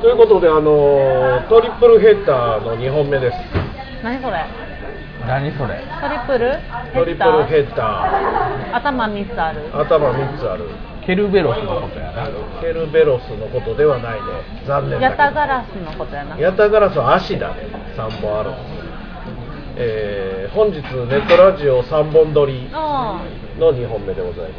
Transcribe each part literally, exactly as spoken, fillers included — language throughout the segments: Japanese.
ということで、あのー、トリプルヘッダーのにほんめです。 何それ？ 何それ？ トリプルトリプルヘッダー。頭みっつある。 頭みっつある。 ケルベロスのことやな。 ケルベロスのことではないね。残念だけど。 ヤタガラスのことやな。 ヤタガラスは足だね。さんぼんあるんです。えー、本日ネットラジオさんぼん撮りのにほんめでございます。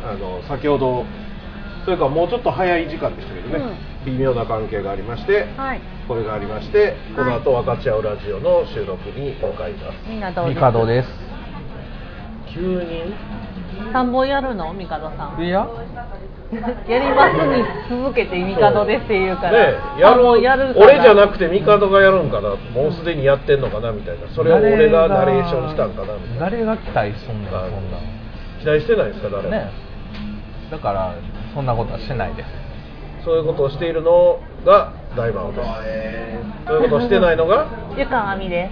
あの先ほどというかもうちょっと早い時間でしたけどね、うん、微妙な関係がありまして、はい、これがありましてこの後分かち合うラジオの収録に向かいます。 みんなどうです？ ミカドです。 急にさんぼんやるの？ミカドさん。 いややりますに続けてミカドですって言うから、 ね、やるやる俺じゃなくてミカドがやるんかな、もうすでにやってんのかなみたいな、それを俺がナレーションしたんかなみたいな。 誰が期待すんの？そんな期待してないですか誰も、 ね、だからそんなことはしないです。 そういうことをしているのが大魔王です。そういうことをしてないのがゆかあみです。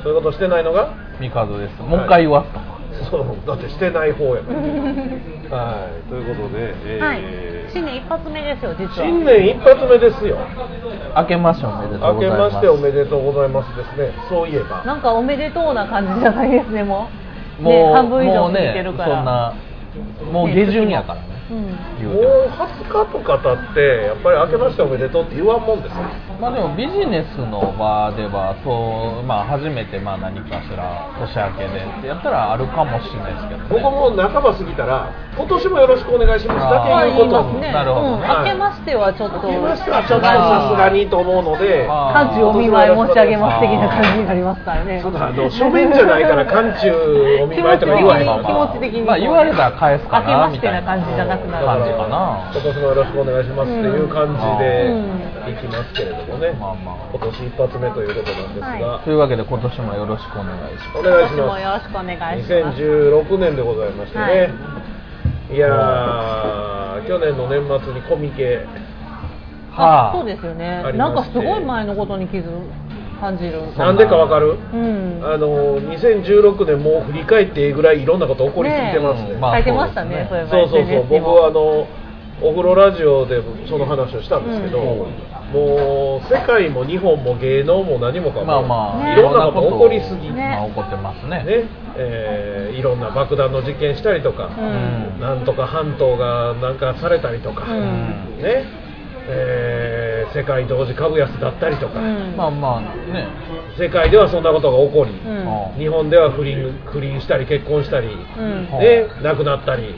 そういうことをしてないのがミカドです。もう一回言わすと、はい、 そうだってしてない方やからはい、ということで、えーはい、 新年一発目ですよ実は。 新年一発目ですよ。 明けましておめでとうございます。 明けましておめでとうございますですね。そういえばなんかおめでとうな感じじゃないですね。もう、 もうね、半分以上過ぎてるから、 もうね、そんなもう下旬やからね、うん、 もうはつかとか経ってやっぱり明けましておめでとうって言わんもんですよ。 まあでもビジネスの場ではそう、まあ、初めてまあ何かしら年明けでってやったらあるかもしれないですけど、ね、 僕も半ば過ぎたら今年もよろしくお願いしますだけ言うことに、 ね、 なるほど、 うん、明けましてはちょっと明けましてはちょっとさすがにと思うので寒中お見舞い申し上げます的な感じになりますからね。 そうだ、あの書面じゃないから寒中お見舞いとか言わへんから、 気持ち的に、 まあ、言われたら返すかなみたいな感じじゃなくなる感じかな。 今年もよろしくお願いしますっていう感じでいきますけれどもね、まあまあ、今年一発目ということなんですが、 はい、というわけで今年もよろしくお願いします。 お願いします。 今年もよろしくお願いします。 にせんじゅうろくねんでございましてね、はい、いやー去年の年末にコミケ、 はあ、そうですよね。なんかすごい前のことに気づ感じる。 なんでかわかる？ うん、 あのにせんじゅうろくねんもう振り返っていいぐらいいろんなこと起こりすぎてますね。 ね、まあ、書いてましたね。 そうそうそうそう。僕はあのお風呂ラジオでその話をしたんですけど、うん、もう世界も日本も芸能も何もかも、まあまあ、いろんなこと起こりすぎ、 ね、まあ、起こってますね。 ね、えー、いろんな爆弾の実験したりとか、うん、なんとか半島がなんかされたりとか、うん、ね、えー、世界同時株安だったりとか、うん、 まあまあね、 世界ではそんなことが起こり、うん、日本では不倫、不倫したり結婚したり、うん、ね、亡くなったり、うん、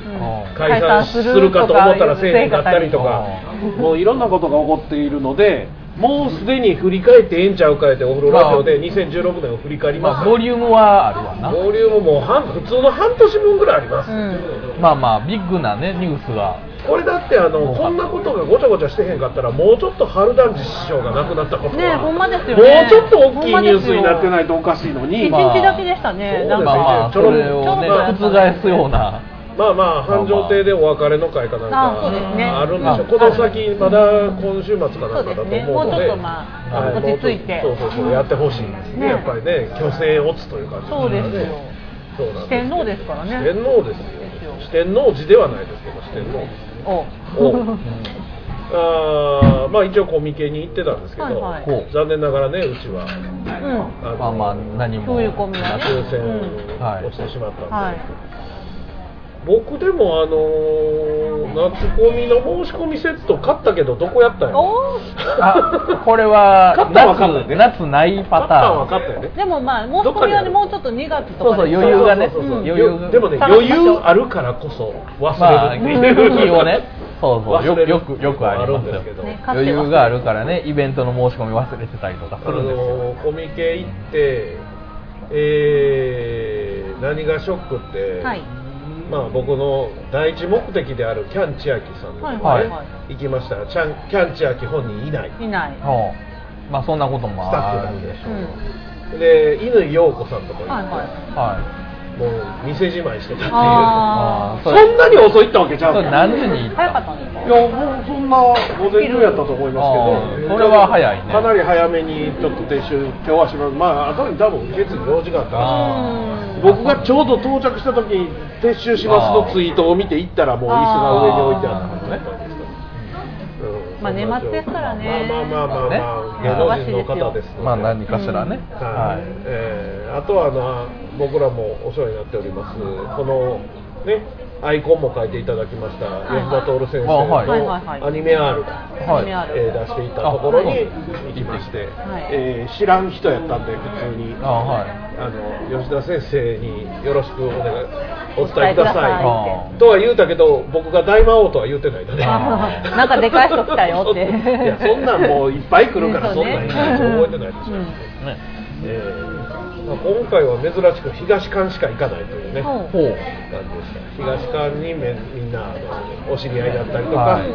解散するかと思ったらせえへんかったりとか、もういろんなことが起こっているので、もうすでに振り返ってええんちゃうかえてお風呂ラジオでにせんじゅうろくねんを振り返ります。 まあ、ボリュームはあるわな。 ボリュームも半普通の半年分ぐらいあります、うん、 まあまあビッグなねニュースが。 これだってあのこんなことがごちゃごちゃしてへんかったらもうちょっと春団治師匠が亡くなったことは、 ね、ほんまですよね、 もうちょっと大きいニュースになってないとおかしいのに、 いちにちだけでしたね。 まあ、 まあまあそれをね覆すような、 まあまあ繁盛亭でお別れの会かなんかあるんでしょう。この先まだ今週末かなんかだと思うので、 もうちょっとまあ落ち着いて、 そうそうそうやってほしいんですね。やっぱりね虚勢落つという感じそうですよ。四天王ですからね。 四天王ですよ。四天王寺ではないですけど四天王です。おあまあ一応コミケに行ってたんですけど、はいはい、残念ながらねうちは、うん、 あまあまあ何も抽選落ちてしまったんで、うんはい、僕でもあのー、夏コミの申し込みセット買ったけどどこやったんやあこれは夏, ね、夏ないパターン。 買ったよね。 でもまあ申し込みはねもうちょっとにがつとかそうそう余裕がね、 そうそうそう余裕でもね余裕あるからこそ忘れるっていう、 まあ、気をねそうそうよくよくよくありますよ、ね、余裕があるからねイベントの申し込み忘れてたりとかするんですよ。 あのコミケ行って、えー、何がショックって、はい、まあ、僕の第一目的であるキャン千秋さんのところに行きましたら、キャン、キャン千秋本人いないいない、 まあそんなこともあるでしょう、 うん、で乾陽子さんのところに行って、 はいはいもう店じまいしてたっていうあそんなに遅いったわけちゃうの。 何時に行った早かったんですか。 いやもうそんな午前中やったと思いますけど、 それは早いね。 かなり早めにちょっと撤収今日はします。まあ後に多分受付用事があったんですけど、僕がちょうど到着した時に撤収しますのツイートを見て行ったらもう椅子が上に置いてあったからね。 まあ年末ですからね。 まあまあまあまあ、まあ、芸能人の方ですので、 まあ何かしらね、 うん、はい、えー、あとはあの僕らもお世話になっておりますこのねアイコンも書いていただきました吉田徹先生のアニメ R を出していたところに行きまして、えー、知らん人やったんで普通にあ、はい、あの吉田先生によろしくお願いお伝えくださいとは言うたけど僕が大魔王とは言うてないのでなんかでかい人来たよっていやそんなんもういっぱい来るからそんなん覚えてないでしょ、うんねえーまあ、今回は珍しく東館しか行かないというね、感じでした。東館にめみんなあのお知り合いだったりとか、 はい、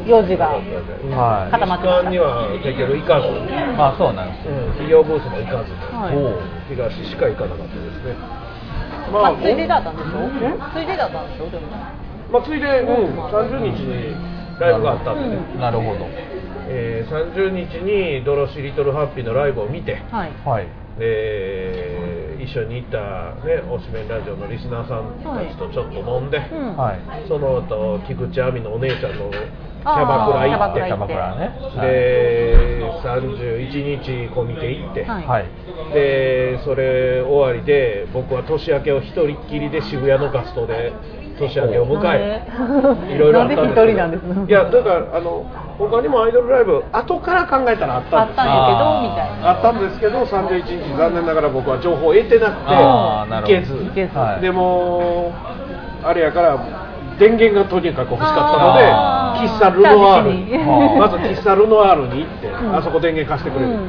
用事が、 はい、固まってました。西館には結局行かず、 あ、そうなんです、 うん、企業ブースも行かず、はい、東しか行かなかったですね。 まあ、ついでだったんでしょ？ついでだったんでしょ？でもまあ、ついで、うん、さんじゅうにちにライブがあったんでね。 なるほど。 えー、さんじゅうにちにドロシリトルハッピーのライブを見て、はい、で一緒に行った、ね、おしめラジオのリスナーさんたちとちょっと飲んで、はい、その後菊池亜美のお姉ちゃんのキャバクラ行って、キャバクラね、でさんじゅういちにちコミケ行って、はい、でそれ終わりで僕は年明けを一人っきりで渋谷のガストで年明けを迎えいろいろあったんですけど、いやだからあの他にもアイドルライブ後から考えたらあったんですけど、 あったんやけどみたいなあったんですけどさんじゅういちにち残念ながら僕は情報を得てなくて行けず、はい、でもあれやから電源がとにかく欲しかったので喫茶ルノワールにまず喫茶ルノワールに行って、うん、あそこ電源貸してくれる、うん、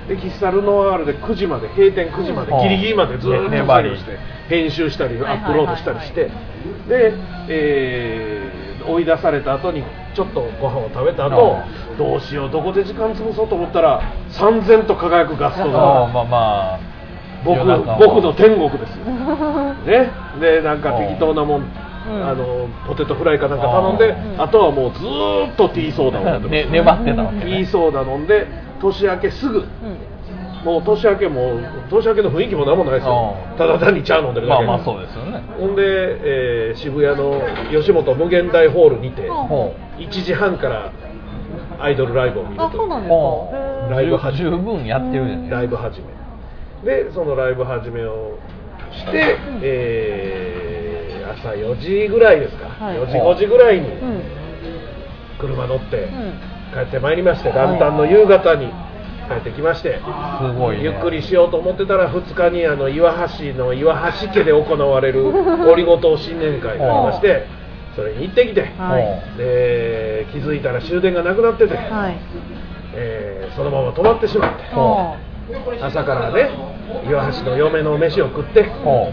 で喫茶ルノワールでくじまで閉店くじまでギリギリまでずっと作業して編集したりアップロードしたりしてで、えー、追い出された後にちょっとご飯を食べた後どうしようどこで時間潰そうと思ったら燦然と輝くガストがまあまあ僕, 僕の天国ですよ、ね、でなんか適当なもん、うん、あのポテトフライかなんか頼んで あ,、うん、あとはもうずーっとティーソーダを飲んで、 ね、粘ってたわけ、ね、 ティーソーダ飲んで年明けすぐ、うん、もう年明けも年明けの雰囲気も何もないですよ、ただ単に茶飲んでるだけで、 まあまあそうですよね。 ほんで、えー、渋谷の吉本無限大ホールにて、うん、いちじはんからアイドルライブを見ると。 あ、そうなんですか。 ライブ始め十分やってるじゃないですか。 ライブ始めでそのライブ始めをして、うん、えー、朝よじぐらいですか、はい、よじごじぐらいに車乗って帰ってまいりまして、元旦の夕方に帰ってきまして、 すごいね、 ゆっくりしようと思ってたらふつかにあの岩橋の岩橋家で行われるオリゴ糖新年会がありましてそれに行ってきて、はい、で気づいたら終電がなくなってて、はい、えー、そのまま止まってしまって、朝からね岩橋の嫁の飯を食って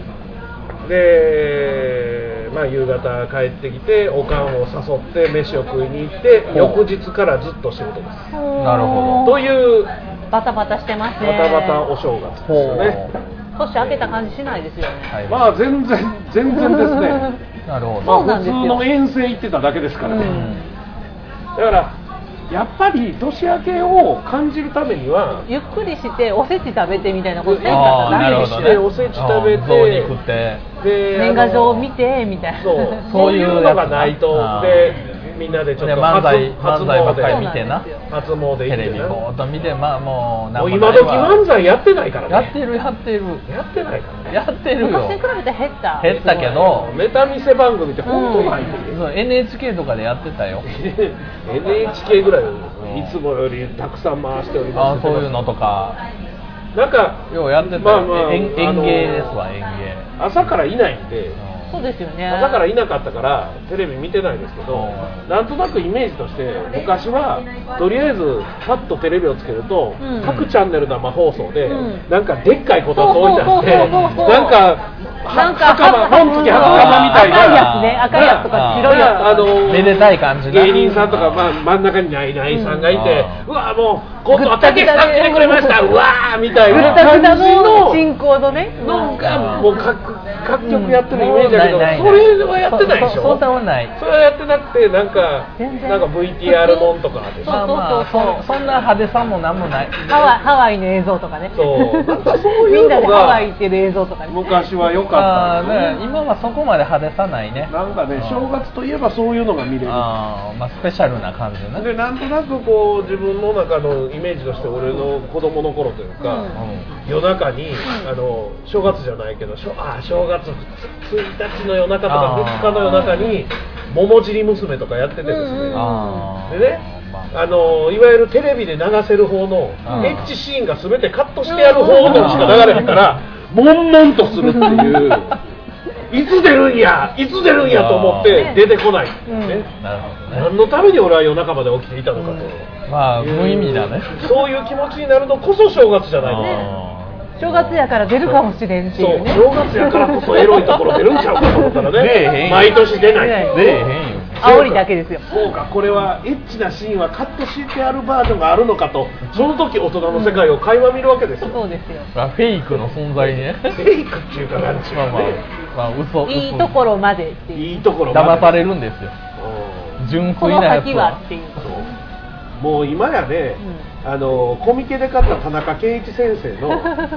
で、まあ、夕方帰ってきておかんを誘って飯を食いに行って翌日からずっと仕事です。 なるほど。 というバタバタしてますね。 バタバタお正月ですよね。 年明けた感じしないですよね、 はい、まあ全然全然ですねなるほど、 まあ、普通の遠征行ってただけですからね、うん、だからやっぱり年明けを感じるためにはゆっくりしておせち食べてみたいなことね、 ゆっくりしておせち食べてで年賀状見てみたいなそうそういうのがないとでみんなでちょっと漫才漫才ばっかり見てな初詣テレビぼーっと見て、まあもうもう今時漫才やってないからね。 やってるやってるやってないからね。 やってるよ。 昔に比べて減った減ったけどネタ見せ番組って本当ないんで、 そう エヌエイチケー とかでやってたよエヌエイチケー ぐらいいつもよりたくさん回しております。 あ、そういうのとかなんかようやってたよ、まあまあ、演芸ですわ。演芸朝からいないんで、 そうですよね。 朝からいなかったからテレビ見てないですけど、なんとなくイメージとして昔はとりあえずパッとテレビをつけると、うん、各チャンネル生放送で、うん、なんかでっかいこたつ置いてあってなんかなんか袴本付き袴みたいな赤いやつね、赤いやつとか白いやつとか、 あのめでたい感じ芸人さんとか、まあ、真ん中にナイナイさんがいて、うん、うわもう今度はたけしさん来てくれましたうわーみたいな感じの進行のねのがもう各各曲やってるイメージだけど、それはやってないでしょ。 そんなはない。 それはやってなくてなんかなんか ブイティーアール もんとかでしょ。 まあまあそそんな派手さもなんもない。 ハワイハワイの映像とかね。 そうなんかそういうのがみんなでハワイ行ってる映像とかね。 昔は良かった、 ね。今はそこまで派手さないね。 なんかね正月といえばそういうのが見れる。 ああまあスペシャルな感じね。 でなんとなくこう自分の中のイメージとして俺の子供の頃というか、うん、夜中に、うん、あの正月じゃないけどあ正月ついたちの夜中とかふつかの夜中に桃尻娘とかやっててですね、うん、でねあのいわゆるテレビで流せる方のエッチシーンが全てカットしてやる方のしか流れへんから悶々とするっていういつ出るんやいつ出るんやと思って出てこない、うんね、なるほどね、何のために俺は夜中まで起きていたのかと、 うん、まあ無意味だねそういう気持ちになるのこそ正月じゃないの正月やから出るかもしれんっていうね。 そう正月やからこそエロいところ出るんちゃうかと思ったらね毎年出ない出えへんよ煽りだけですよ。 そうかこれはエッチなシーンはカットしてあるバージョンがあるのかとその時大人の世界を垣間見るわけですよ、 うん、そうですよ。 フェイクの存在ねフェイクっていうかなんちゅうかね、 まあまあ、嘘いいところまでっていういいところまで騙されるんですよ純粋なやつはっていうもう今やね、うん、あのコミケで買った田中健一先生の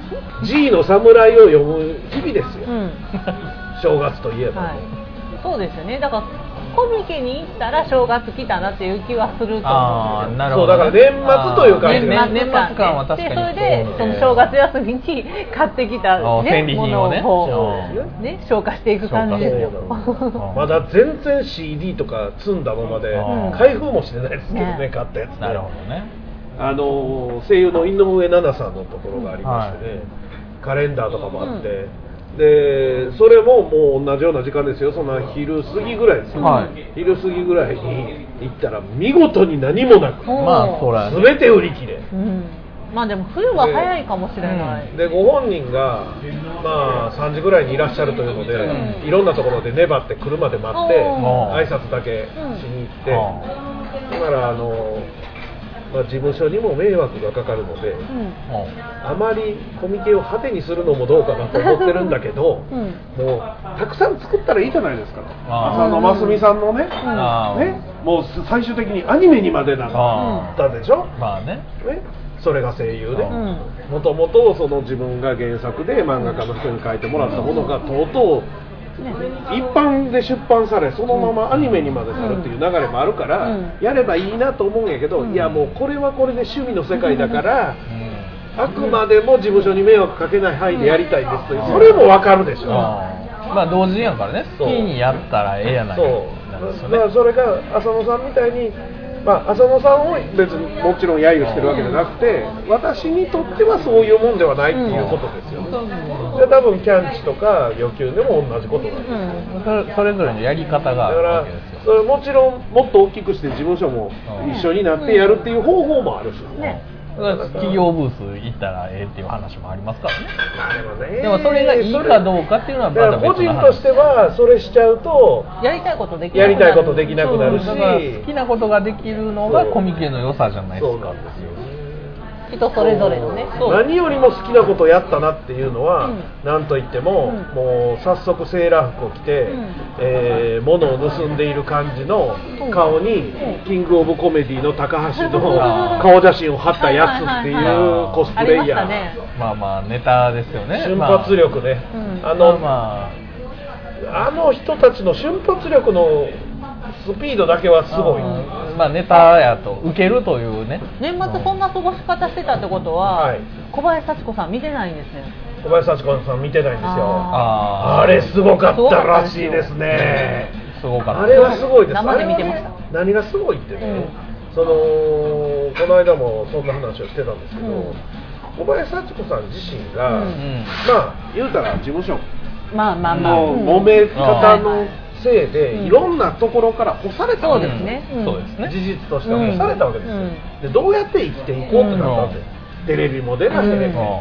G の侍を読む日々ですよ、うん、正月といえば、ねはい、 そうですよね。だからコミケに行ったら正月来たなっていう気はすると思うんですよ。 そうだから年末という感じで年末感は確かにでそれでその正月休みに買ってきた、ね、 戦利品をねね消化していく感じですよまだ全然 シーディー とか積んだままで開封もしてないですけどね、ね買ったやつ、ね、 なるほどね。 あの声優の井上奈々さんのところがありましてね、はい、カレンダーとかもあって、うんでそれももう同じような時間ですよ。そんな昼過ぎぐらいですよ、はい、昼過ぎぐらいに行ったら見事に何もなく、 まあそら全て売り切れ、 うん、まあでも冬は早いかもしれない。 で、うん、でご本人がまあさんじぐらいにいらっしゃるというので、うん、いろんなところで粘って車で待って挨拶だけしに行って、だからあのまあ、事務所にも迷惑がかかるので、うん、あまりコミケを派手にするのもどうかなと思ってるんだけど、うん、もうたくさん作ったらいいじゃないですか。浅野真澄さんの ね,、うん、ねもう最終的にアニメにまでなったでしょ、 まあね、 ねそれが声優でもともとその自分が原作で漫画家の人に書いてもらったものがとうとう一般で出版されそのままアニメにまでされるっていう流れもあるからやればいいなと思うんやけど、いやもうこれはこれで趣味の世界だからあくまでも事務所に迷惑かけない範囲でやりたいですという、それも分かるでしょ。 まあ同時やからね、好きにやったらええやないか。 そうだからそれが浅野さんみたいにまあ、浅野さんを別にもちろん揶揄してるわけじゃなくて、私にとってはそういうもんではないっていうことですよね、うん、で多分キャンチとか予求でも同じことなんです、 うん、それぞれのやり方があるわけですよ。 だからそれもちろんもっと大きくして事務所も一緒になってやるっていう方法もあるし、ね、ね企業ブース行ったらええっていう話もありますからね。 まあでもね、 でもそれがいいかどうかっていうのはまだ別の話。 個人としてはそれしちゃうとやりたいことできやりたいことできなくなるし、 だから好きなことができるのがコミケの良さじゃないですか。そうなんですよ。 人それぞれのね。 何よりも好きなことをやったなっていうのは、うん、なんといっても、うん、もう早速セーラー服を着て、うんえー、物を盗んでいる感じの顔に、うん、キングオブコメディの高橋の顔写真を貼ったやつっていうコスプレイヤー、 ね、 まあまあネタですよね。 瞬発力ね、まあ、あの、まあ、あの人たちの瞬発力のスピードだけはすごい。 あまあネタやと受けるというね。 年末そんな過ごし方してたってことは、はい、小林幸子さん見てないんですね。 小林幸子さん見てないんですよ。あ, あれすごかったらしいですね。 すごかった。 あれはすごいです。 生で見てました。 何がすごいってね、うん、そのこの間もそんな話をしてたんですけど、うん、小林幸子さん自身が、うん、まあ言うたら事務所まあまあまあ揉め方のせいで、うん、いろんなところから干されたわけですね。 そうですね。 事実として干されたわけですよ、うん、でどうやって生きていこうってなったんで、うん、テレビも出なければ、うん、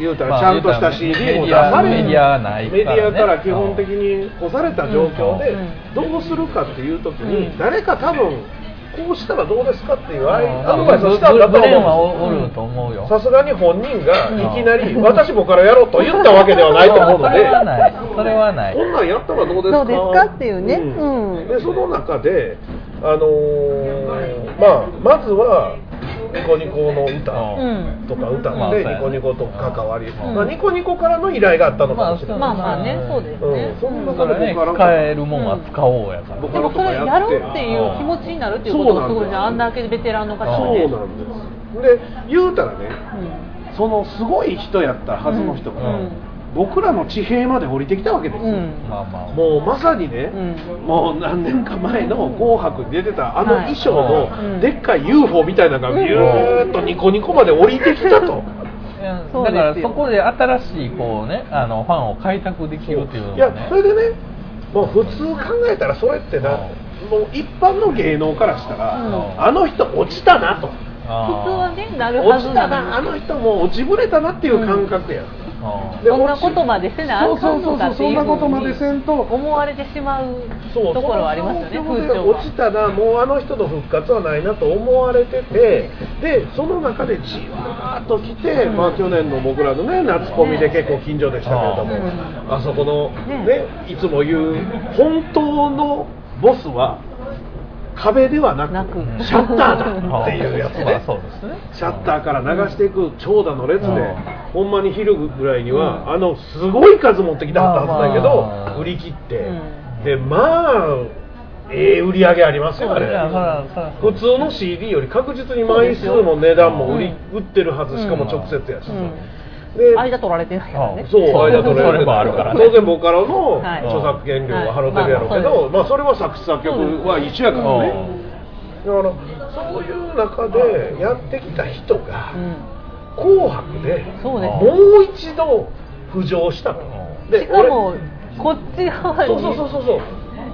言うたらちゃんとした シーディー も出される、 メディアないからね、 メディアから基本的に干された状況でどうするかっていう時に誰か多分こうしたらどうですかっていうアドバイスをしたんだと思う。さすがに本人がいきなり私もからやろうと言ったわけではないと思うので、 それはない。それはない。 こんなんやったらどうですか。 どうですかっていうね。 うん、でその中で、あのー、まあまずはニコニコの歌とか歌ってニコニコと関わり、うんまあ、ニコニコからの依頼があったのかもしれない。 まあまあね、そうですね。 うん、そんな中でね、使えるもんは使おうやから。 でもそれやろうっていう気持ちになるっていうことがすごいじゃん。あんだけベテランの方がね。 そうなんです。で言うたらね、うん、そのすごい人やったはずの人が、うんうん僕らの地平まで降りてきたわけですよ、うんまあまあ、もうまさにね、うん、もう何年か前の紅白に出てたあの衣装のでっかい ユーフォー みたいなのがビューッとニコニコまで降りてきたと、 だからそこで新しいこう、ね、あのファンを開拓できるっていうのが、ね、 いやそれでねもう普通考えたらそれってな、うん、もう一般の芸能からしたら、うん、あの人落ちたなと普通はねなるはずなのにあの人もう落ちぶれたなっていう感覚や、うんそんなことまでせなあかんのかっていうふうに思われてしまうところはありますよね。風潮落ちたらもうあの人の復活はないなと思われててでその中でじわーっと来て、うんまあ、去年の僕らのね夏コミで結構近所でしたけれども、うん、あそこのねいつも言う本当のボスは壁ではなくシャッターだっていうやつでシャッターから流していく長蛇の列でほんまに昼ぐらいにはあのすごい数持ってきたはずだけど売り切ってでまあええ売り上げありますよあれ普通の シーディー より確実に枚数も値段も売り売ってるはずしかも直接やしさで間取られてないからね。 そう間取られてないから、 ね、当然ボカロの著作権料は払ってるやろうけど、はいまあ、それは作詞作曲は一緒やからね。だからそういう中でやってきた人が「紅白」でもう一度浮上したと。 でしかもこっち側にそうそうそうそう、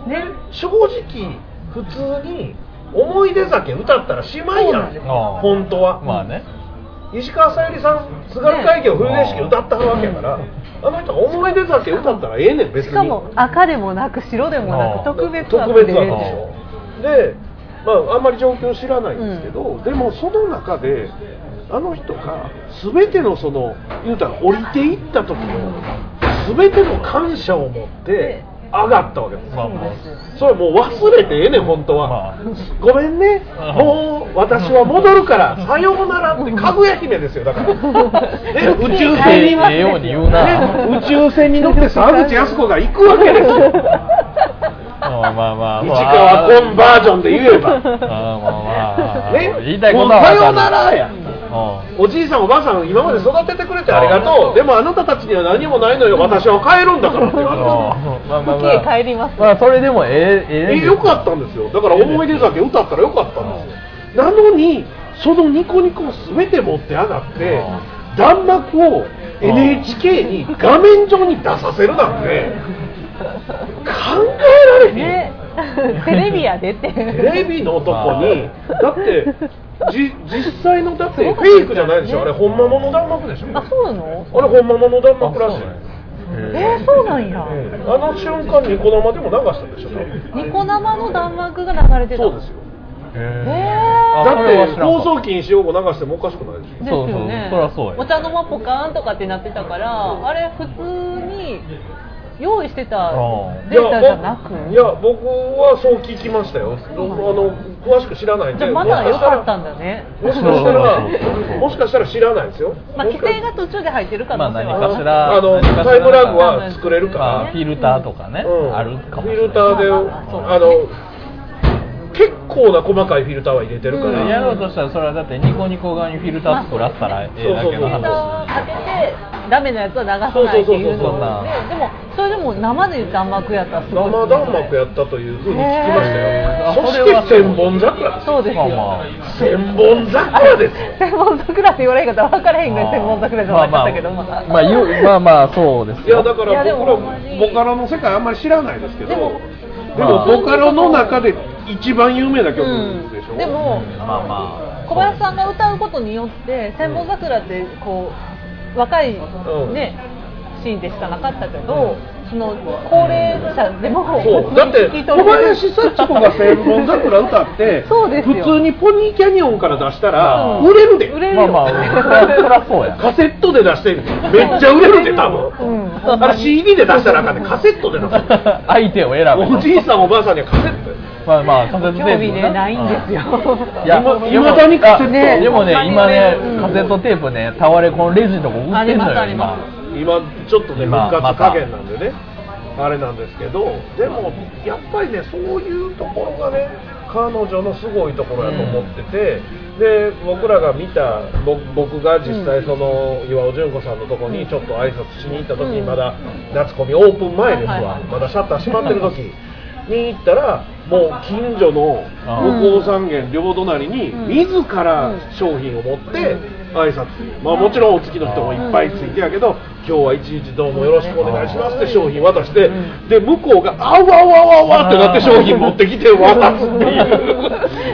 ね、正直普通に「思い出酒」歌ったらしまいやん本当は。 まあね石川さゆりさん津軽海峡冬景色歌ったわけやから、あの人思い出酒歌ったらええねん別に。 しかも赤でもなく白でもなく特別特別なんですよ。で、まああんまり状況知らないんですけど、うん、でもその中であの人が全てのその言うたら降りていった時の全ての感謝を持って上がったわけです。まあまあ、それもう忘れてええねん本当は、まあ、ごめんねもう私は戻るからさようならってかぐや姫ですよだからで宇宙船に、 ええように言うな、 ね、宇宙船に乗って沢口靖子が行くわけですよまあまあまあ市川コンバージョンで言えば、まあまあまあね、 言いたいことはさようならやおじいさんおばあさん今まで育ててくれてありがとうでもあなたたちには何もないのよ私は帰るんだからって言われたまあまあ帰ります、 まあそれでもええええよかったんですよだから思い出酒歌ったらよかったんですよなのにそのニコニコを全て持って上がって弾幕を エヌエイチケー に画面上に出させるなんて考えられへん、ね、 テレビやでってテレビのとこにだってじ実際のだってフェイクじゃないでしょ、ね、あれ本物の弾幕でしょ。 あ、そうなの？ あれ本物の弾幕らしい。 えー、そうなんや、うん、 あの瞬間ニコ生でも流したでしょ。 ニコ生の弾幕が流れてた。 そうですよ。 へー、 だって放送禁止用語流してもおかしくないでしょ。 ですよね。 そうそう、そりゃそうや。 お茶の間ポカーンとかってなってたからあれ普通に用意してたデータじゃなく、 いや僕はそう聞きましたよ。あの詳しく知らないんで。 じゃあまだ良かったんだね。 もしかしたらもしかしたら知らないですよ。 まあ規定が途中で入ってる可能性は、 まあ、何かしらあのタイムラグは作れるから、 まあ、フィルターとかね、うん、あるかもしれない。 フィルターで、まあまあ、あの結構な細かいフィルターは入れてるから、 うん、やろうとしたらそれはだってニコニコ側にフィルター作らせたらええだけの話。フィルターをかけてダメなやつは流さないっていうので、でもそれでも生で弾幕やったらすごい生弾幕やったというふうに聞きましたよ。そして千本桜です。 そうですよ。 まあ、千本桜ですよ。 千本桜って言われへんかったら分からへんぐらい千本桜じゃなかったけど、まあまあ、まあ、 まあまあそうですよ。 いやだから僕らボカロの世界あんまり知らないですけど、でもでもボカロの中で一番有名な曲でしょ、 うん、でも、 まあまあ、 小林さんが歌うことによって千本桜ってこう若いね、うん、シーンでしかなかったけど、 その高齢者でもそうだって小林幸子が千本桜歌ってそうですよ普通にポニーキャニオンから出したら、 うん、 売れるで売れるよ、 まあまあそりゃそうやカセットで出してめっちゃ売れるで多分、うん、あれ シーディー で出したらあかんねカセットで出す相手を選ぶおじいさんおばあさんにはカセットまあまあカセットテープ興味ねないんですよ、 うん、いや今だにカセット、 ね、でもね今ね、うん、カセットテープねタワレコのレジのとこ売ってんのよ今今ちょっとね復活加減なんでね、ま、あれなんですけどでもやっぱりねそういうところがね彼女のすごいところやと思ってて、うん、で僕らが見た僕が実際その岩尾純子さんのとこにちょっと挨拶しに行った時にまだ夏コミオープン前ですわ、まだシャッター閉まってる時に行ったらもう近所の向こう三軒両隣に自ら商品を持って挨拶、まあもちろんお付きの人もいっぱいついてやけど今日は一日どうもよろしくお願いしますって商品渡してで向こうがあわわわわってなって商品持ってきて渡すっていう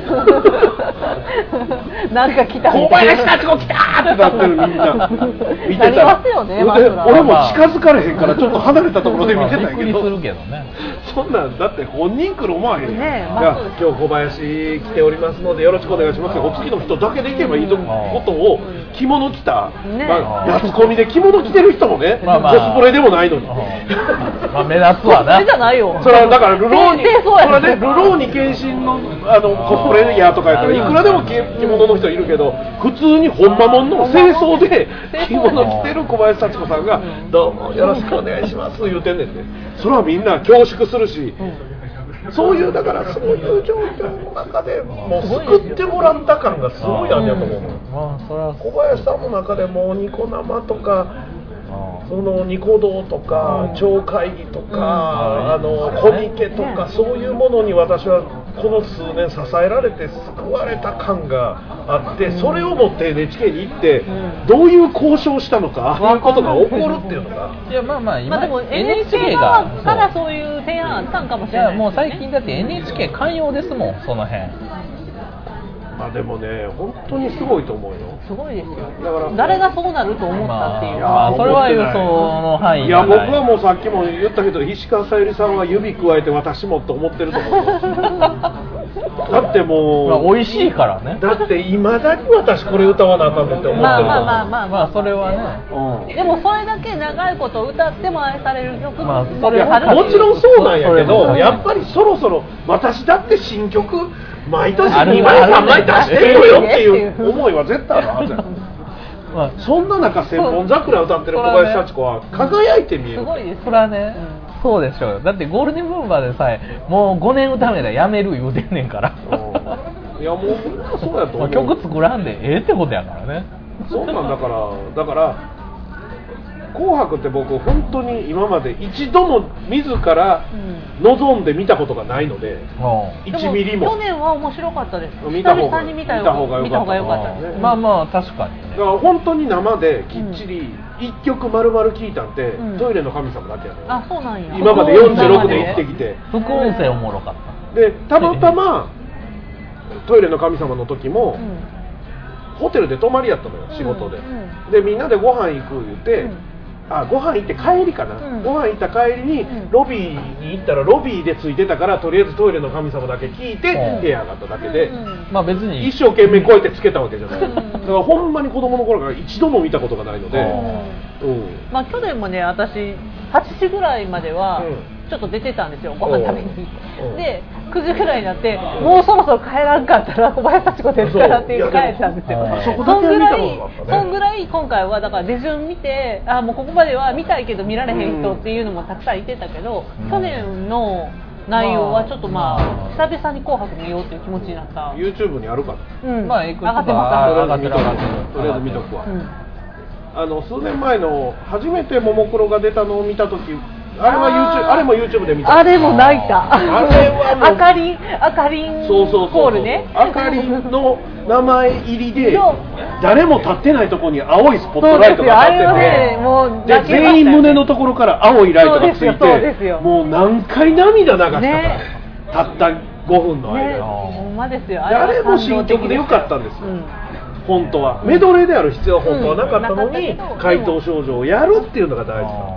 なんか来た小林幸子来たーってなってるみんな見てたらますよね、 俺も近づかれへんからちょっと離れたところで見てたんやけど、 びっくりするけどねそんなんだって本人来る思わへんやん、 ねいや今日小林来ておりますのでよろしくお願いしますお次の人だけで行けばいいとことを着物着た、ねまあ、夏コミで着物着てる人もね、まあまあ、コスプレでもないのにまあ目立つわなコスプレじゃないよそれはだからルローにそれはねルローに献身のあのコスプレやとかやったらいくらでも着物の人いるけど普通に本間もんの清掃で着物着てる小林幸子さんがどうもよろしくお願いします言うてんねんてそれはみんな恐縮するしそういうだからそういう状況の中でもう救ってもらった感がすごいあるんやと思う、うんまあ、それは小林さんの中でもニコ生とかそのニコ動とか超会議とかあのコミケとかそういうものに私はこの数年支えられて救われた感があってそれを持って エヌエイチケー に行ってどういう交渉したのかああいうことが起こるっていうのがいやまあまあ今、 まあ、でも エヌエイチケー がからそういう提案あったんかもしれない。 いやもう最近だって エヌエイチケー 寛容ですもんその辺まあでもね本当にすごいと思うよすごいですよだから誰がそうなると思ったっていう、 まあ、まあそれは予想の範囲いや僕はもうさっきも言ったけど石川さゆりさんは指加えて私もと思ってると思うだってもう、 まあ、美味しいからねだっていまだに私これ歌わなあかんのって思ってるまあまあまあまあまあそれはね、 うん、でもそれだけ長いこと歌っても愛される曲も、まあ、 それはもちろんそうなんやけどやっぱりそろそろ私だって新曲毎年にまいさんまい出してるよっていう思いは絶対あるはずやまあ、そんな中千本桜歌ってる小林幸子は輝いて見えるすごいですそれはね、うん、そうでしょうよだってゴールデンブームでさえもうごねん歌目でやめる言うてんねんからいやもうそうやと思う曲作らんでええってことやからねそうなんだからだから紅白って僕本当に今まで一度も自ら望んで見たことがないので、うん、いちミリも去年は面白かったです見た方が見た方が良かったです、 ね、まあまあ確かにだから本当に生できっちり一曲丸々聴いたんて、うん、トイレの神様だけやね、 うん、あそうなんや今までよんじゅうろくで行ってきて副音声おもろかったでたまたまトイレの神様の時も、うんホテルで泊まりやったのよ仕事で、うんうん、でみんなでご飯行く言って、うん、あご飯行って帰りかな、うん、ご飯行った帰りに、うん、ロビーに行ったらロビーでついてたからとりあえずトイレの神様だけ聞いて、うん、部屋上がっただけで、うんうん、 まあ別に一生懸命こうやってつけたわけじゃない、うん、だからほんまに子供の頃から一度も見たことがないので、うんうん、 まあ去年もね私はちじぐらいまでは、うんちょっと出てたんですよご飯食べにでくじぐらいになってもうそろそろ帰らんかったら小林幸子ですからって言って帰ったんですよそんぐらいそんぐらい今回はだから出順見てあもうここまでは見たいけど見られへん人っていうのもたくさんいてたけど、うん、去年の内容はちょっとまあ久々に紅白見ようっていう気持ちになった YouTube にあるかなうんまあいくつか上がってます上がってる上がってるとりあえず見とくわ、うん、あの数年前の初めてももクロが出たのを見た時あれは YouTube あれも YouTube で見たあれも泣いたあれはもうあかりんあかりんコールねあかりんの名前入りで誰も立ってないところに青いスポットライトが当たってて、ね、もうで全員胸のところから青いライトがついてもう何回涙流したか、ね、たったごふんの間、ね、 ほんまですよあれも新曲でよかったんですよ、うん本当はメドレーである必要は本当はなかったのに、うん、怪盗少女をやるっていうのが大事だったんで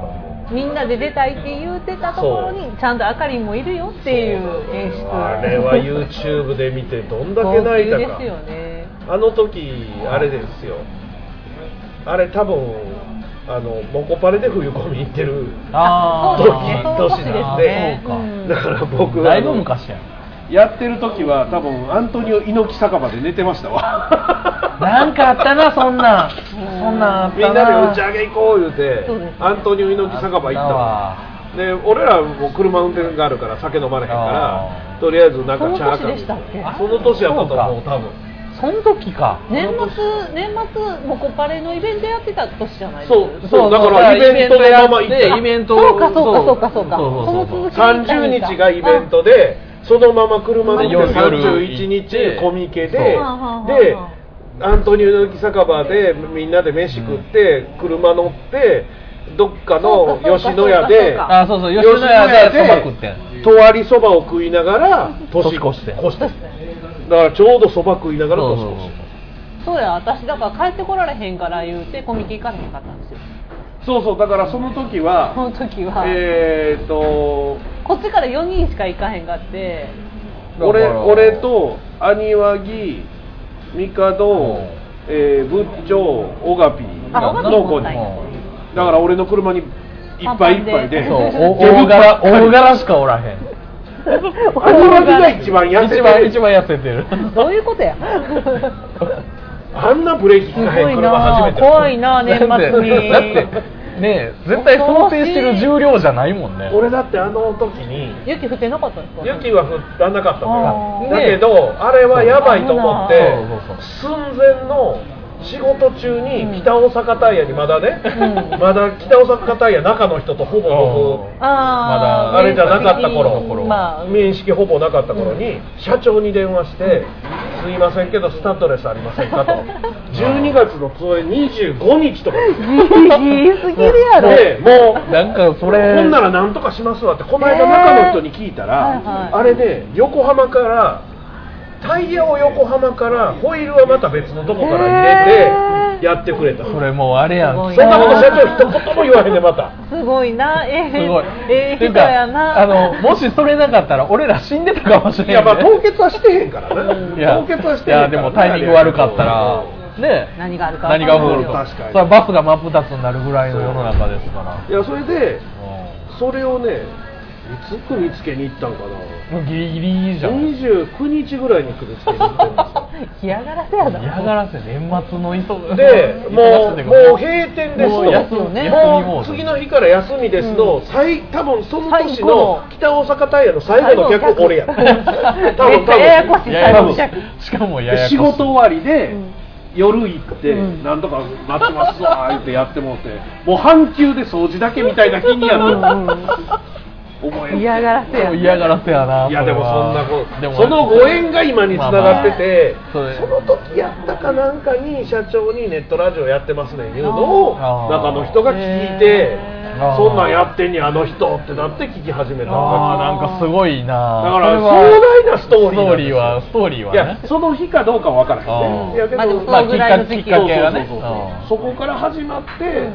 みんなで出たいって言ってたところにちゃんとあかりんもいるよっていう演出。 あれは YouTube で見てどんだけ泣いたか。 ですよね。 あの時あれですよ、あれ多分あのモコパレで冬コミ行ってるあ時ー年なんで、 そうか、 だから僕だいぶ昔やん。 やってる時は多分アントニオ猪木酒場で寝てましたわ。 なんかあったな、そんなんそんなんあったな。 みんなで打ち上げ行こう言うてアントニオ猪木酒場行ったわ。で俺らも車運転があるから酒飲まれへんからとりあえずなんかチャーカー、その年やったと思う多分。 その時か。 年末年末モコパレのイベントやってた年じゃないですか。 そうそう、だからイベントのまま行ってイベントそうかそうかそうかそうか。 さんじゅうにちがイベントでそのまま車でさんじゅういちにちコミケででアントニオ猪木酒場でみんなで飯食って車乗ってどっかの吉野家であそうそう吉野家でそば食ってん。 とわりそばを食いながら年越して越してだからちょうどそば食いながら年越して。 そうや、私だから帰ってこられへんから言うてコミケ行かれへんかったんですよ。 そうそう、だからその時はその時はえーとこっちからよにんしか行かへんかって、 俺俺と兄和木帝、えー、仏頂オガピの子にだから俺の車にいっぱいいっぱいでそう大柄大柄しかおらへん。 兄和木が一番痩せてる一番痩せてる。 そういうことや。 あんなブレーキ効かへん車初めて。 怖いな年末に。 だってね絶対想定してる重量じゃないもんね。 俺だってあの時に雪降ってなかったんですか。 雪は降らなかったのよ。だけどあれはやばいと思って寸前の仕事中に北大阪タイヤにまだね、うん、まだ北大阪タイヤ中の人とほぼ僕ああれじゃなかった頃、 まあ、 面識ほぼなかった頃に、うん、社長に電話して「すいませんけどスタッドレスありませんか?」とじゅうにがつのそれにじゅうごにちとかですギリすぎるやろ。 でもうなんかそれほんならなんとかしますわってこの間中の人に聞いたら、えーはいはい、あれね横浜からタイヤを横浜からホイールはまた別のとこから入れてやってくれた。 それもうあれやん。 そんなこと社長一言も言わへんねまた。 すごいな。えー、 すごい。 ええ人やな。 あのもしそれなかったら俺ら死んでたかもしれない、ね。 いやまあ凍結はしてへんからね。 いや凍結はしてへんから。 いやでもタイミング悪かったらね何があるか何が起こるか。 確かに。 それバスが真っ二つになるぐらいの世の中ですから。 いやそれでそれをね。いつ組みつけに行ったんかな。 もうギリギリじゃん。 にじゅうくにちぐらいに組みつけに行ってるんですよ。 嫌がらせやな。 嫌がらせ年末の忙でもうもう閉店ですの。 休みね。 もう次の日から休みですの。最多分その年の北大阪タイヤの最後の客俺や。多分多分。 ややこしい最後の客。 しかもややこしい。 仕事終わりで。夜行ってなんとか待ちますわ言ってやってもうてもう半休で掃除だけみたいな日にやって嫌がらせや嫌がらせやな。 いやでもそんなことそのご縁が今につながってて、まあまあ、その時やったかなんかに社長にネットラジオやってますねいうのを中の人が聞いてそんなんやってんにあの人ってなって聞き始めた。 あなんかすごいな。 だから壮大なストーリーストーリーはストーリーは、ね、 いやその日かどうかわからへんね。いやけど、 まあ、きっかけがねそこから始まって、うん、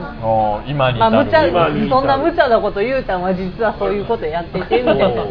今にまあ無茶今にそんな無茶なこと言うたんは実はそういうことやっててみたいなね。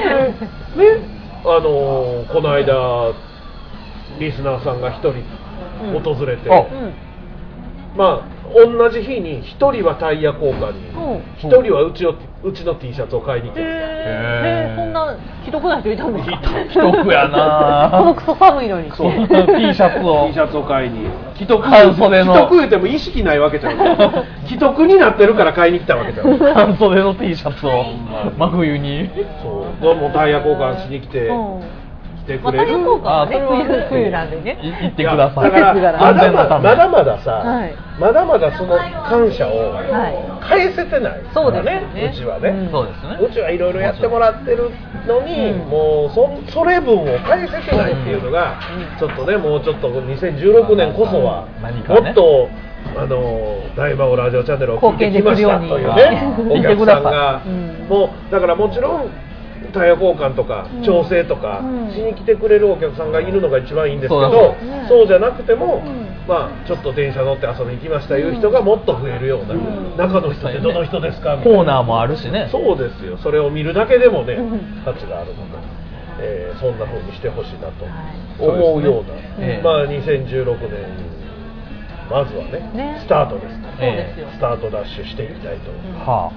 あのー、この間リスナーさんが一人訪れて、うん、まあ同じ日に一人はタイヤ交換に一、うん、人はうちをうちの T シャツを買いに来て、 えー、そんな既得な人いたんですか。 既得やな。 このクソ寒いのに。 そう T シャツを T シャツを買いに既得半袖の既得言うても意識ないわけじゃん。既得になってるから買いに来たわけじゃん。 半袖の T シャツを真冬にそうもうタイヤ交換しに来て、うんてくれる。 まあ、タイヤ交換はね、冬、冬なんでね。 行ってください。 だからまだまだまだまださ、はい、まだまだその感謝を返せてない、 そうですね。 うちはね、 うん、そうですね。 うちはいろいろやってもらってるのに、うん、もう そ, それ分を返せてないっていうのが、うん、ちょっとねもうちょっとにせんじゅうろくねんこそは、もっとあの大魔王ラジオチャンネルを聞いてきましたというねお客さんが、うん、もうだからもちろんタイヤ交換とか調整とかしに来てくれるお客さんがいるのが一番いいんですけど、そうじゃなくてもまあ、ちょっと電車乗って遊びに行きましたいう人がもっと増えるような、うん、中の人ってどの人ですかみたいなコーナーもあるしね。 そうですよ。それを見るだけでもね価値があるので、えー、そんな風にしてほしいなと思うような、はい、まあにせんじゅうろくねんまずは ね, ねスタートですから、えー、スタートダッシュしていきたいと思います、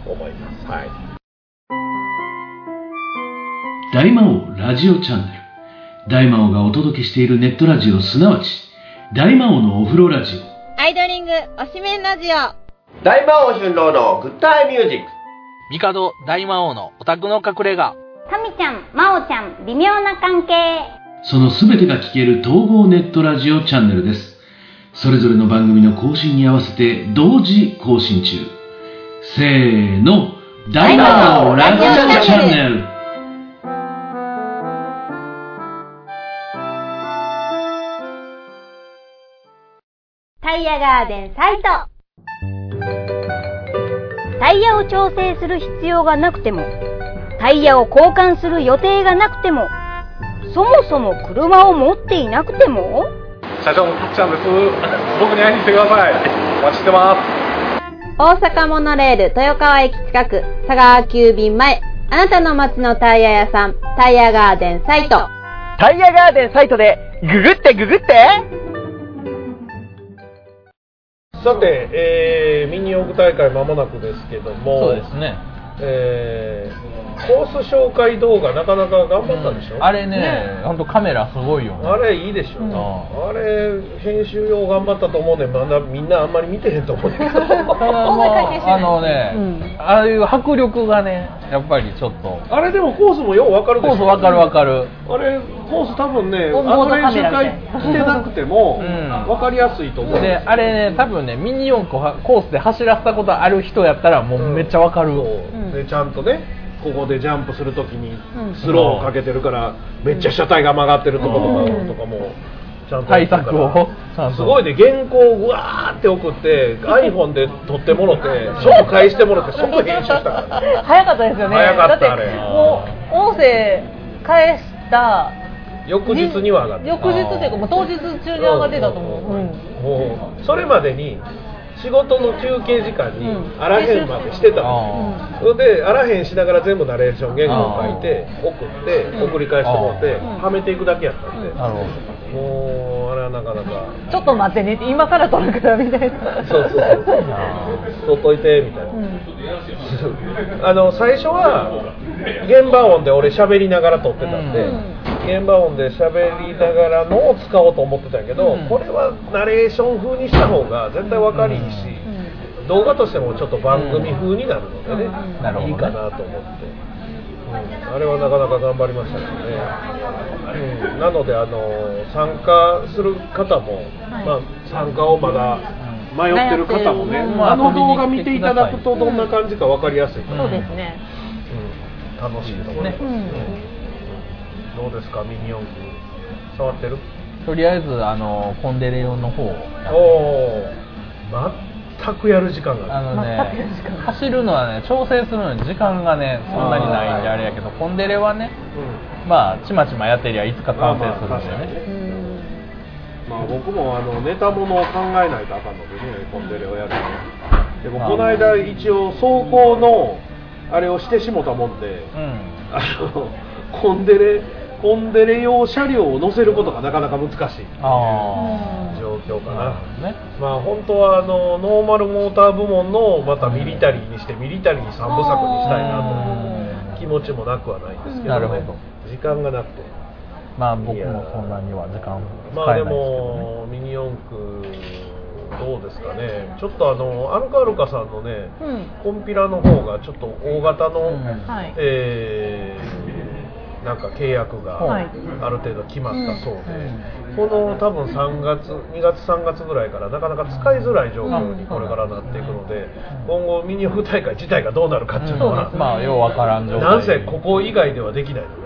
はい、 大魔王ラジオチャンネル、大魔王がお届けしているネットラジオ、すなわち大魔王のお風呂ラジオ、 アイドリングおしめんラジオ、 大魔王春郎のグッタイミュージック、 帝大魔王のオタクの隠れ家、 タミちゃん、マオちゃん微妙な関係、 そのすべてが聞ける統合ネットラジオチャンネルです。それぞれの番組の更新に合わせて同時更新中。せーの、大魔王ラジオチャンネル。 タイヤガーデンサイト。タイヤを調整する必要がなくても、タイヤを交換する予定がなくても、そもそも車を持っていなくても、 社長のたっちゃんです。僕に会いに来てください。お待ちしてます。 大阪モノレール豊川駅近く、佐川急便前、あなたの街のタイヤ屋さん、タイヤガーデンサイト。 タイヤガーデンサイトでググってググって。 さて、えー、ミニ四駆大会間もなくですけども、 そうですね、 えー、コース紹介動画なかなか頑張ったでしょ、 うん、あれね、本当カメラすごいよね。 あれいいでしょ、うん、あれ編集用頑張ったと思うね。まだみんなあんまり見てへんと思うけどあのね、うん、ああいう迫力がねやっぱりちょっと、 あれでもコースもよう分かるでしょ。 コース分かる分かる。 あれコース多分ね、あの練習会してなくても、うん、分かりやすいと思う。 であれね、多分ねミニ四駆コースで走らせたことある人やったらもうめっちゃ分かる、うん、 でちゃんとねここでジャンプするときにスローをかけてるから、うん、めっちゃ車体が曲がってるところとかもちゃんと対策をすごいね。原稿をうわーって送って iPhone で撮ってもろて即返してもろて即編集したから早かったですよね。 早かったあれ。 もう音声返した翌日には上がって、 翌日というかもう当日中に上がってたと思う、うん、 もうそれまでに仕事の休憩時間にあらへんまでしてたの、うん、それであらへんしながら全部ナレーション原稿を書いて送って送り返してもらって、うん、はめていくだけやったんで、うん、もうあれはなかなかちょっと待ってねって今から撮るからみたいなそうそうそう撮っといてみたいな、うん、あの最初は現場音で俺喋りながら撮ってたんで、うん、現場音で喋りながらのを使おうと思ってたんやけど、うん、これはナレーション風にした方が絶対分かりいいし、うん、動画としてもちょっと番組風になるのでね、うん、いいかなと思って、うん、あれはなかなか頑張りましたけどね、うん、なのであの参加する方も、はい、まあ、参加をまだ迷ってる方もね、あの動画見ていただくとどんな感じか分かりやすいから、 そうですね、 うん、楽しいと思います、ね、うん、どうですかミニ四駆触ってる？ とりあえずあのコンデレ用の方をやって、 お全くやる時間があのね走るのはね調整するのに時間がねそんなにないんであれやけど、コンデレはね、うん、まあちまちまやってりゃいつか完成するんでね。 まあ、僕もあのネタものを考えないとあかんのでね、コンデレをやるのでもこの間一応走行のあれをしてしもたもんで、うん、あのコンデレコンデレ用車両を乗せることがなかなか難しいあ状況かな、ね、まあ本当はあのノーマルモーター部門のまたミリタリーにしてミリタリーさんぶさくにしたいなという気持ちもなくはないんですけどね。なるほど。時間がなくて、 まあ僕もそんなには時間まあでもミニ四駆どうですかね。ちょっとあのアルカアルカさんのね、うん、コンピラの方がちょっと大型の、うん、えー、なんか契約がある程度決まったそうで、うん、この多分さんがつにがつさんがつぐらいからなかなか使いづらい状況にこれからなっていくので、今後ミニ四駆大会自体がどうなるかっていうのは、 うん、まあようわからん状態。 なんせここ以外ではできないのでね。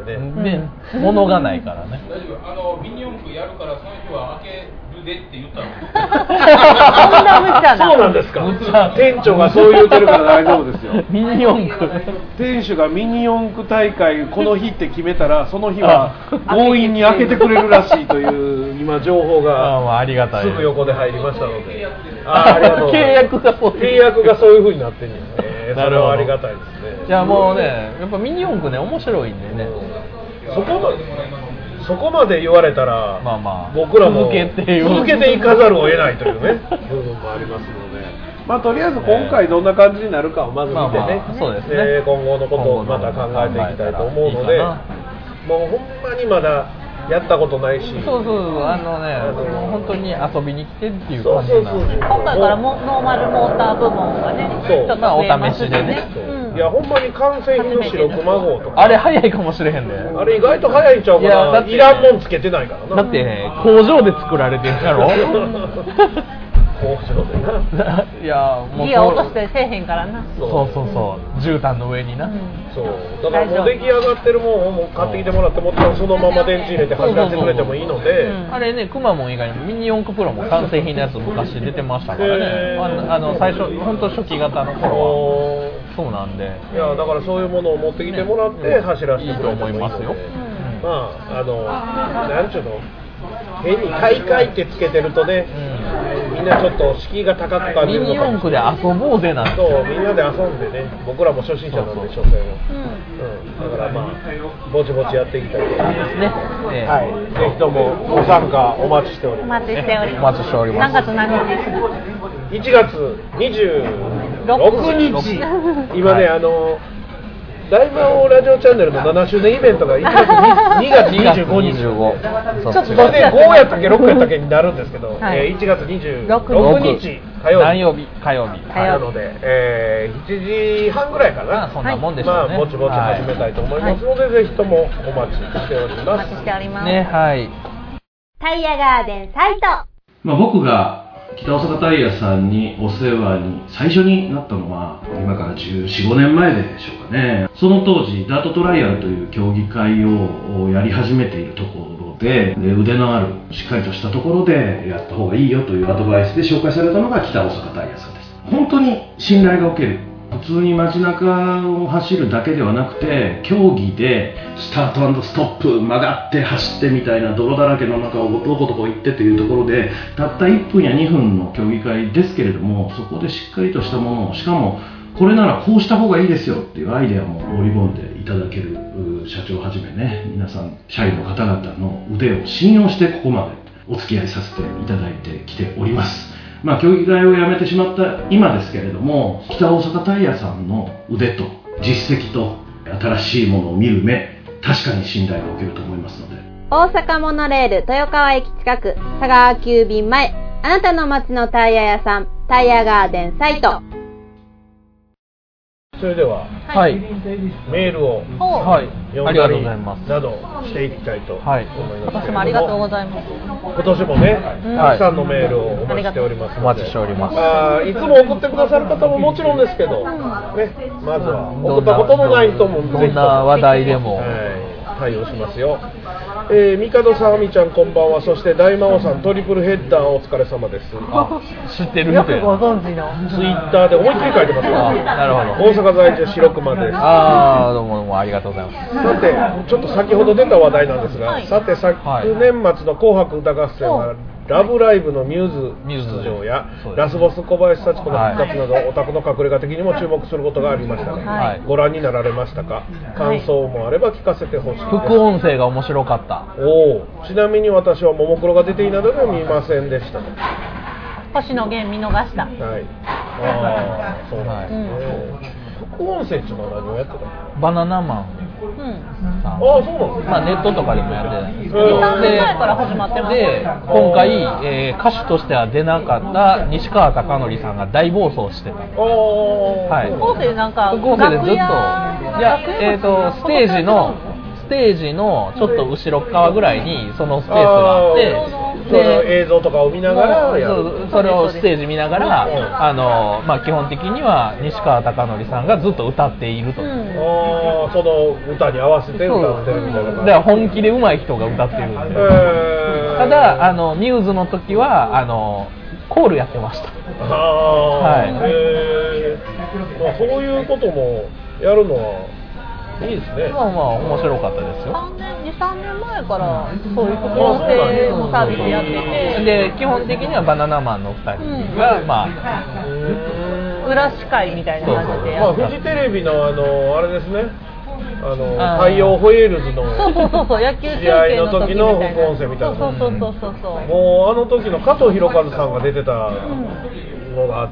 ね、 で物がないからね。 あのミニ四駆やるからその日は開けるでって言ったの。 そんな無茶な。 そうなんですか。店長がそう言うてるから大丈夫ですよ。 ミニ四駆。 店主がミニ四駆大会この日って決めたらその日は強引に開けてくれるらしいという今情報がありがたいすぐ横で入りましたので。あありがとう。 契約がそう契約がそういう風になってんねんね。それはありがたいですね。 いやもうねやっぱミニ四駆ね面白いんでね。 そこまでそこまで言われたら、 まあまあ、 僕らも続けて続けていかざるを得ないというね部分もありますので、まあとりあえず今回どんな感じになるかをまず見てね、 まあまあそうですね、 えー、今後のことをまた考えていきたいと思うので、もうほんまにまだやったことないし、 そうそうあのねあの本当に遊びに来てっていう感じなんで、 今回からもノーマルモーター部門がねちょっと増えますしね。 いやほんまに完成品の白熊号とかあれ早いかもしれへんで、 あれ意外と早いんちゃうかな。 い, いらんもんつけてないからな。 だって、ね、工場で作られてるやろ工場でな。 いやもうギア落としてせえへんからな。 そうそうそう絨毯の上にな、うん、 そうだからもう出来上がってるもんをもう買ってきてもらってもちろんそのまま電池入れて走らせてくれてもいいので、 あれねくまモン以外にもミニ四駆プロも完成品のやつ昔出てましたからね、あのあの最初本当初期型の頃はそうなんで、 いやだからそういうものを持ってきてもらって走らせてくれてもいいので、 いいと思いますよ。 まああのなんちゅうの変に買い替えてつけてるとね、うん、みんなちょっと敷居が高く感じるのかもしれない。 ミニ四駆で遊ぼうぜなんて。 そうみんなで遊んでね、僕らも初心者なんで所詮は、うんうん、だからまあぼちぼちやっていきたいと思いますね。えー、はい、ぜひともご参加お待ちしております。 お待ちしております。 お待ちしております。 何月何日ですか？ いちがつにじゅうろくにち今ね、はい、あの大魔王ラジオチャンネルのななしゅうねんイベントがいちがつにがつにじゅうごにち、ちょっとねごやったっけろくやったっけになるんですけど、はい、えー、いちがつにじゅうろくにち火曜日、 何曜日火曜日なので、えー、しちじはんぐらいかな、 まあ、そんなもんでしょうね、 まあ、ぼちぼち始めたいと思いますので、はい、ぜひともお待ちしております。 お待ちしておりますね、はい。 タイヤガーデンサイト、 まあ、僕が北大阪タイヤさんにお世話に最初になったのは今からじゅうよん、ごねんまえでしょうかね。その当時ダートトライアルという競技会をやり始めているところで、で腕のあるしっかりとしたところでやった方がいいよというアドバイスで紹介されたのが北大阪タイヤさんです。本当に信頼がおける、普通に街中を走るだけではなくて競技でスタート&ストップ曲がって走ってみたいな泥だらけの中をどこどこ行ってというところでたったいっぷんやにふんの競技会ですけれども、そこでしっかりとしたものを、しかもこれならこうした方がいいですよっていうアイデアも盛り込んでいただける社長をはじめね、皆さん社員の方々の腕を信用してここまでお付き合いさせていただいてきております。まあ、競技会をやめてしまった今ですけれども、北大阪タイヤさんの腕と実績と新しいものを見る目、確かに信頼がおけると思いますので。 大阪モノレール豊川駅近く佐川急便前、あなたの街のタイヤ屋さん、タイヤガーデンサイト。 それでは、 はい、 メールを読んだりなどしていきたいと思いますけれども、 今年もありがとうございます。 今年もね、たくさんのメールをお待ちしておりますので、 お待ちしております。 あ、いつも送ってくださる方ももちろんですけど、ね、まずは送ったことのない人もぜひともどんな話題でも、 はい、対応しますよ。えー、みかどさあみちゃんこんばんは。そして大魔王さんトリプルヘッダーお疲れ様です。 あ、知ってるよくご存知のツイッターで思いっきり書いてますよ。 なるほど。 大阪在住白熊です。 ああ、どうもどうもありがとうございます。 さてちょっと先ほど出た話題なんですが、はい、さて昨年末の紅白歌合戦は、はい、ラブライブのミューズ出場やラスボス小林幸子の復活など、はい、オタクの隠れ家的にも注目することがありましたが、はい、ご覧になられましたか？感想もあれば聞かせてほしいです。 副音声が面白かった。 おお、ちなみに私はももクロが出ていないので見ませんでした。 星野源見逃した。はい。 ああ、そうなんですね。うん、副音声っていうのは何をやってたの？ バナナマン。 うん、 ああ、そうなんですね。 まあネットとかでもやってないんですけど、 に、さんねんまえから始まってます。 で、今回、えー、歌手としては出なかった西川貴教さんが大暴走してた。 おー、 はい。 副音声なんか副音声でずっと、いや、えっとステージのステージのちょっと後ろ側ぐらいにそのスペースがあって、 その映像とかを見ながらやる。 それをステージ見ながら、あの、まあ、基本的には西川貴教さんがずっと歌っていると、うん、 あその歌に合わせて歌ってるみたいな感じ。 だから本気で上手い人が歌ってるんで、えー、ただあのミューズの時はあのコールやってました。 ああ、はい、えーまあ、そういうこともやるのはいいですね。 まあまあ面白かったですよ。 に、さんねんまえからそういう副音声のサービスやってて、 で基本的にはバナナマンのふたりが、うん、まあ裏司会みたいな感じでやって、 まあ、フジテレビのあのあれですね、あの太陽ホエールズのそうそうそうそう野球試合の時の副音声みたいな。 そうそうそうそうそう。 もうあの時の加藤博和さんが出てたのがあって、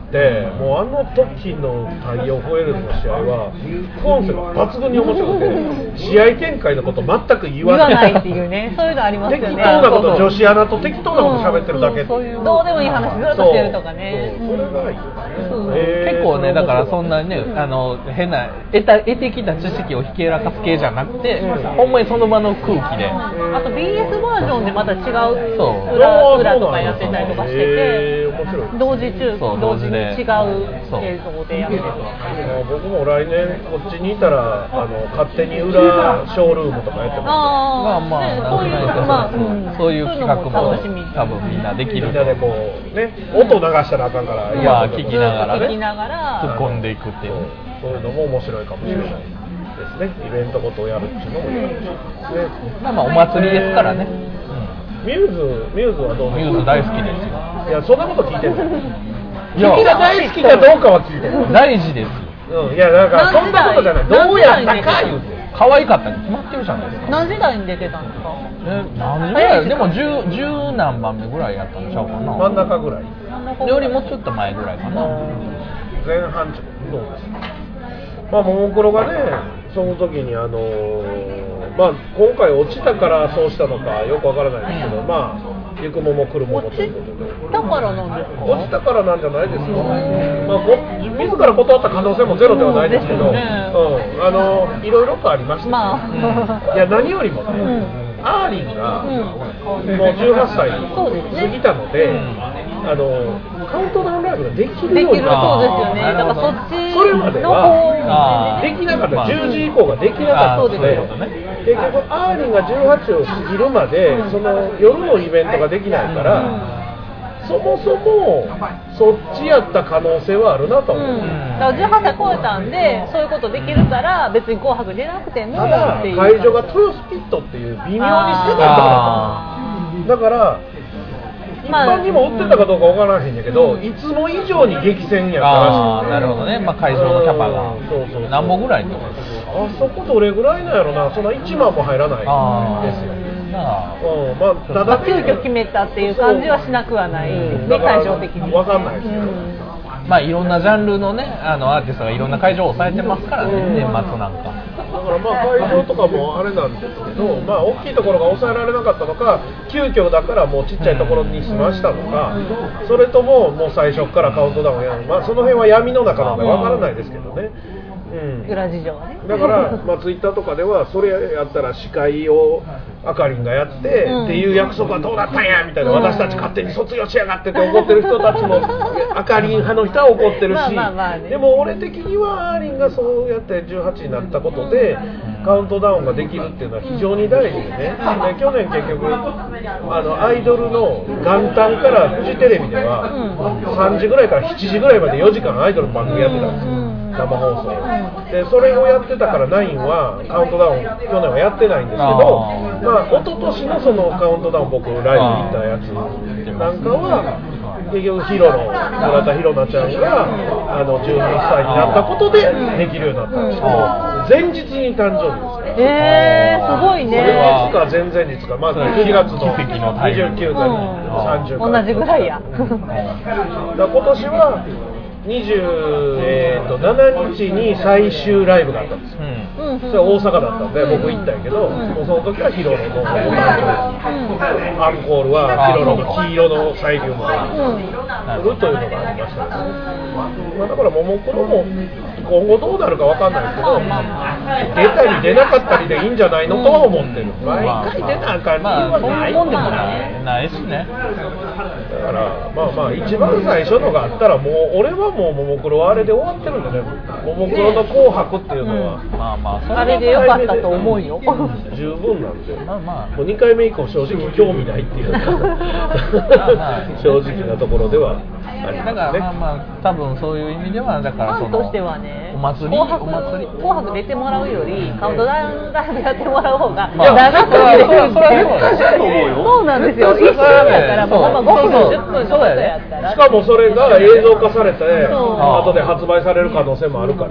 うん、もうあの時の太陽ホエールズの試合は副音声が抜群に面白くて、試合展開のこと全く言わない。 言わないっていうね、そういうのありますよね。 適当なこと、女子アナと適当なこと喋ってるだけ。 うん、そういうどうでもいい話ずっとしてるとかね。 そう、それがいいですね。 えー、結構ね、だからそんなにね、あの変な得た得てきた知識をひけらかす系じゃなくて、うん、ほんまにその場の空気で、 あと ビーエス バージョンでまた違う裏裏とかやってたりとかしてて、 えー、面白い。 同時中同時に違う映像でやってる。 僕も来年こっちにいたらあの勝手に裏ショールームとかやってます。 ああ、まあまあ、そういう、まあ、うん、そういう企画も多分みんなできる。 みんなでこうね、音流したらあかんから、 いや聞きながらね、 聞きながら突っ込んでいくっていう。 そういうのも面白いかもしれないですね。イベントごとをやるっていうのもいいですね。 まあまあお祭りですからね。 ミューズミューズはどうですか？ ミューズ大好きですよ。 いやそんなこと聞いてる。君が大好きかどうかは聞いてる。 大事です。 うん、いやだからそんなことじゃない。どうやったか言うて。 可愛かったに決まってるじゃないですか。 何時代に出てたんですか？ え、何時代？でも十十何番目ぐらいやったんちゃうかな。 真ん中ぐらい。 よりもちょっと前ぐらいかな。 前半ちょっとどうですか。まあももクロがね、その時にあのー、まあ今回落ちたからそうしたのかよくわからないですけど、うん、まあ。行くもも来るももということで。 落ちたからなんですか？ 落ちたからなんじゃないですか。まあ、自ら断った可能性もゼロではないですけど、うん、あのいろいろとありました、ね。まあ、いや何よりもね、うん、アーリンが、うん、もうじゅうはっさい過ぎたので、うん、あのカウントダウンライブができるようになった。 そうですよね。だからそっちそれまではできなかった。じゅうじ以降ができなかったので。結局アーリンがじゅうはちを過ぎるまでその夜のイベントができないから、うん、そもそもそっちやった可能性はあるなと思う、うん、 だからじゅうはっさい超えたんでそういうことできるから別に紅白出なくてもただ会場が豊洲ピットっていう微妙に狭いところだっただから一般にも売ってたかどうかわからへんやけど、うん、いつも以上に激戦やったらしい。 なるほどね、まあ、会場のキャパが何本ぐらいってことですか？ あそこどれぐらいなんやろな、そんないちまんも入らないですよ。あうんまあ、ただ急遽決めたっていう感じはしなくはない、うん、で会場的に分かんないですよ、 うんまあ、いろんなジャンルのねあのアーティストがいろんな会場を抑えてますからね、うん、年末なんかだからまあ会場とかもあれなんですけど、まあ、大きいところが抑えられなかったのか急遽だからもうちっちゃいところにしましたのか、うん、それとももう最初からカウントダウンをやる、まあ、その辺は闇の中なので分からないですけどね、 うん、裏事情はねだから、まあ、ツイッターとかではそれやったら司会をあかりんがやって、うん、っていう約束はどうだったんやみたいな、うん、私たち勝手に卒業しやがってって怒ってる人たちもあかりん派の人は怒ってるしまあまあまあ、ね、でも俺的にはあーりんがそうやってじゅうはちになったことで、うん、カウントダウンができるっていうのは非常に大事でね、うん、で去年結局あのアイドルの元旦からフジテレビでは、うん、さんじぐらいからしちじぐらいまでよじかんアイドルの番組やってたんですよ、うん生放送でそれをやってたからナインはカウントダウン去年はやってないんですけどまあ一昨年のそのカウントダウン僕ライブ行ったやつなんかは結局ヒロの村田ひろなちゃんがあのじゅうはっさいになったことでできるようになったんですけど前日に誕生日ですからえー、すごいね前日か前々日かまずしがつのにじゅうくかさんじゅうか同じぐらいやだ今年はにじゅうしちにちに最終ライブがあったんですよ、うん、それは大阪だったんで僕行ったんやけど、うん、もうその時はヒロロのお誕生日、うん、アンコールはヒロロの黄色のサイリウムで来るというのがありました、ねまあ、だからももクロも今後どうなるかわかんないですけど、出たり出なかったりでいいんじゃないのとは思ってる。毎回出なあかん理由はないもんでもないしね。 だからまあまあ一番最初のがあったらもう俺はもうももクロはあれで終わってるんだね。ももクロの紅白っていうのは、 うん、まあまああれでよかったと思うよ。 十分なんで、まあまあもうにかいめ以降正直興味ないっていうか正直なところではありますね。 だからまあまあ多分そういう意味ではだからそのファンとしてはね、 お祭り紅白お祭り紅白出てもらうよりカウントダウンライブやってもらう方がまあ長く見れるんで、 そうそうなんですよ。一瞬やったらもうまあごふんじゅっぷんのことやったら、 しかもそれが映像化されて後で発売される可能性もあるから、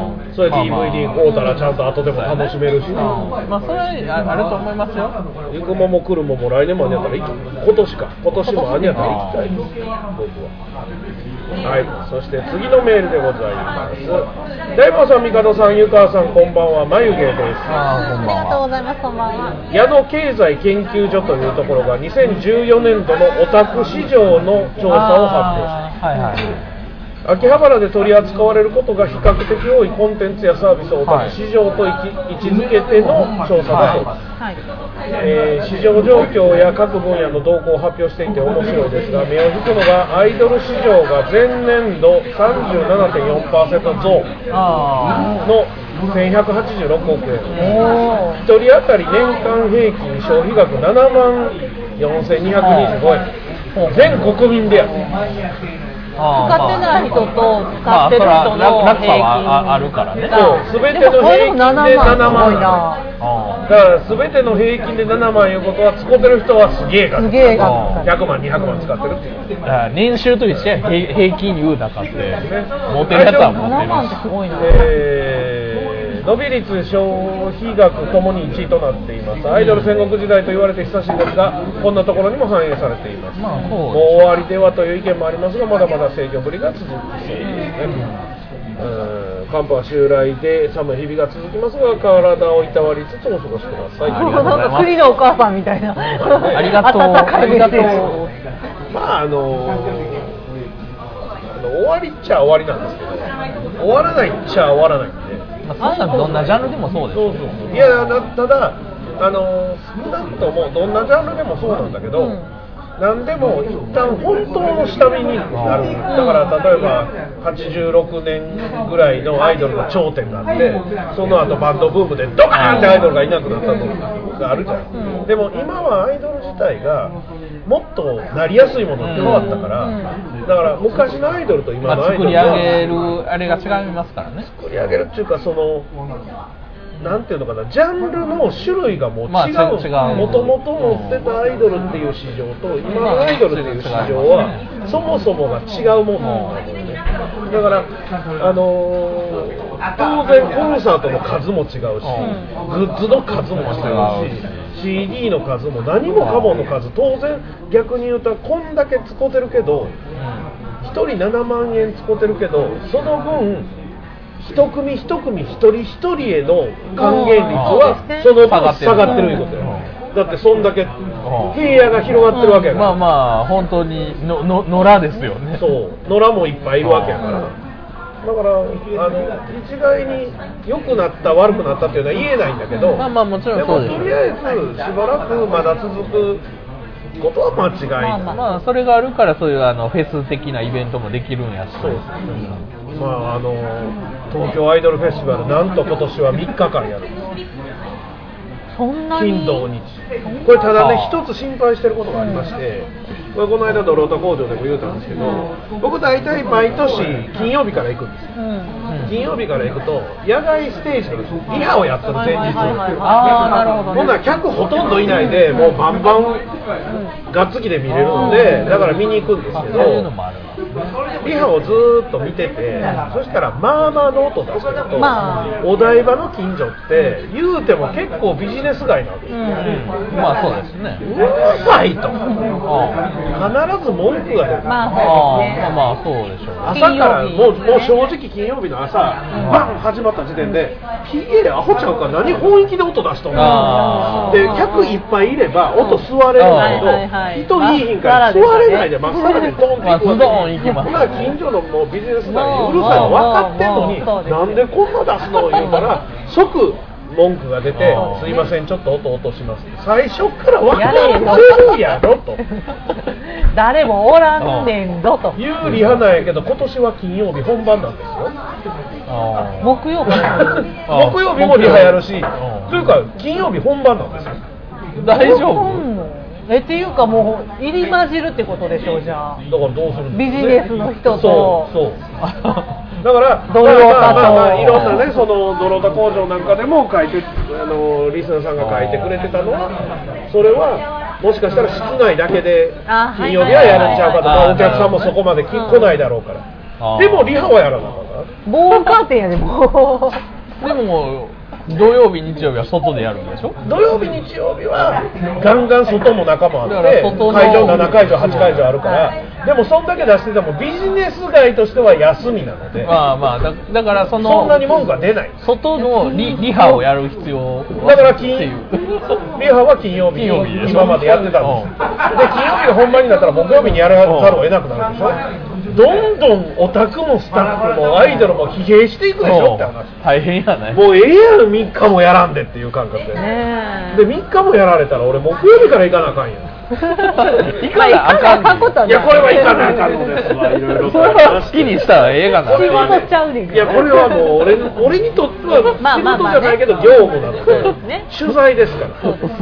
それ ディーブイディー 買うたらちゃんと後でも楽しめるし、 まあそれはあると思いますよ。 行くもも来るもも来年もあんやったら行き、今年か今年もあんやったら行きたいです僕は。はい、そして次のメールでございます。大門さん、帝さん、湯川さん、こんばんは。眉毛です。 ありがとうございます。こんばんは。 矢野経済研究所というところがにせんじゅうよねんどのオタク市場の調査を発表しました。はいはい、秋葉原で取り扱われることが比較的多いコンテンツやサービスをオタク市場と位置づけての調査だそうです。はい、えー、市場状況や各分野の動向を発表していて面白いですが、目を引くのがアイドル市場が前年度 さんじゅうななてんよんパーセント 増のせんひゃくはちじゅうろくおくえん、ひとり当たり年間平均消費額ななまんよんせんにひゃくにじゅうごえん、全国民でやる。 使ってない人と使ってる人の平均はあるからね。 そう、全ての平均でななまん。だから全ての平均でななまんいうことは使ってる人はすげえ額。 すげえ額。 ひゃくまんにひゃくまん使ってるっていう。 年収と一緒や平均言うだかって持ってるやつは持ってる。ななまんってすごいな。えー伸び率、消費額ともにいちいとなっています。アイドル戦国時代と言われて久しいですが、こんなところにも反映されています。まあ、もう終わりではという意見もありますが、まだまだ盛況ぶりが続きそうですね。うん、寒波は襲来で寒い日々が続きますが、体をいたわりつつお過ごしください。 なんか栗のお母さんみたいな。 ありがとう。ありがとう。 まああのあの終わりっちゃ終わりなんですけど、終わらないっちゃ終わらないんで。 まあ、そんなどんなジャンルでもそうです、ね、 そうそうそう。いやだただあの少なくともどんなジャンルでもそうなんだけど、うん、何でも一旦本当の下火になる。だから例えばはちじゅうろくねんぐらいのアイドルの頂点があって、その後バンドブームでドカーンってアイドルがいなくなったのがあるじゃん、うん、でも今はアイドル自体がもっとなりやすいものに変わったから、うん、だから昔のアイドルと今のアイドルは、 まあ、作り上げるあれが違いますからね。 作り上げるっていうかそのなんていうのかな、ジャンルの種類がもう違う、もともと持ってたアイドルっていう市場と今のアイドルっていう市場はそもそもが違うものなのよね。だからあのー、当然コンサートの数も違うし、グッズの数も違うし、シーディー の数も何もかもの数、当然逆に言うとこんだけ使ってるけどひとりななまんえん使ってるけど、その分一組一組一人一人への還元率はその分下がってるいうことよ。だってそんだけ平野が広がってるわけやから。 まあまあ本当にのの野良ですよね。 そう、野良もいっぱいいるわけやから。だからあの一概に良くなった悪くなったっていうのは言えないんだけど、 まあまあもちろんそうです。 でもとりあえずしばらくまだ続くことは間違いない。まあ、 まあ、まあそれがあるからそういうあのフェス的なイベントもできるんやし。 そうですね。うん、まああの東京アイドルフェスティバルなんと今年はみっかかんやるんです。 そんなに金土日。これただね一つ心配してることがありまして、これこの間ドロータ工場でも言うたんですけど、僕大体毎年金曜日から行くんですよ、うん、金曜日から行くと野外ステージのリハをやったの前日、 ああなるほどね。 ほんなら客ほとんどいないでもうバンバンがっつきで見れるので、だから見に行くんですけど、リハをずーっと見てて、そしたらまあまあの音出してると、まあ、お台場の近所って言うても結構ビジネス街なわけですよ、 うん、まあそうですね。 うるさいと、必ず文句が出る。 まあそうですね。 まあそうでしょう。 朝からもう、もう正直金曜日の朝、バン始まった時点で ピーエー アホちゃうか何本域で音出しとんので、客いっぱいいれば音吸われるんだけど、人いいひんから吸われないでまっさらでドンっていくわけ。 ん行きます。 まあ近所のもうビジネス街にうるさいの分かってんのに、なんでこんな出すの言うから即文句が出て、すいませんちょっと音落とします。最初から分かってるやろと。 誰もおらんねんぞと。 有利派なんやけど今年は金曜日本番なんですよ。 木曜日木曜日もリハやるし、というか金曜日本番なんですよ。 大丈夫？ えっていうかもう入り混じるってことでしょうじゃあ。 だからどうするんですか、ね、 ビジネスの人と。 そうそう。だからドロタと、 まあまあまあいろんなねそのドロタ工場なんかでも書いてあのリスナーさんが書いてくれてたのはそれはもしかしたら室内だけで金曜日はやるんちゃうかとかお客さんもそこまで来ないだろうから。でもリハはやらなかった。 防音カーテンやでも。 でも土曜日日曜日は外でやるんでしょ。 土曜日日曜日はガンガン外も中もあって会場ななかいじょうはちかいじょうあるから、でもそんだけ出しててもビジネス街としては休みなので、 まあまあ だ, だからそのそんなに文句は出ない。 外の リ, リハをやる必要だから金リハは金曜日に今までやってたんです。で金曜日が本番になったら木曜日にやらざるを得なくなるでしょ。どんどんオタクもスタッフもアイドルも疲弊していくでしょって話。 大変やね。 もうええやろみっかもやらんでっていう感覚で、ね、でみっかもやられたら俺木曜日から行かなあかんやん。 行かなあかんことはない。 いやこれは行かなあかんのですわ。いろいろそれは好きにしたらええがな。 仕事ちゃうねん。 いやこれはもう俺俺にとっては仕事じゃないけど業務なので取材ですから。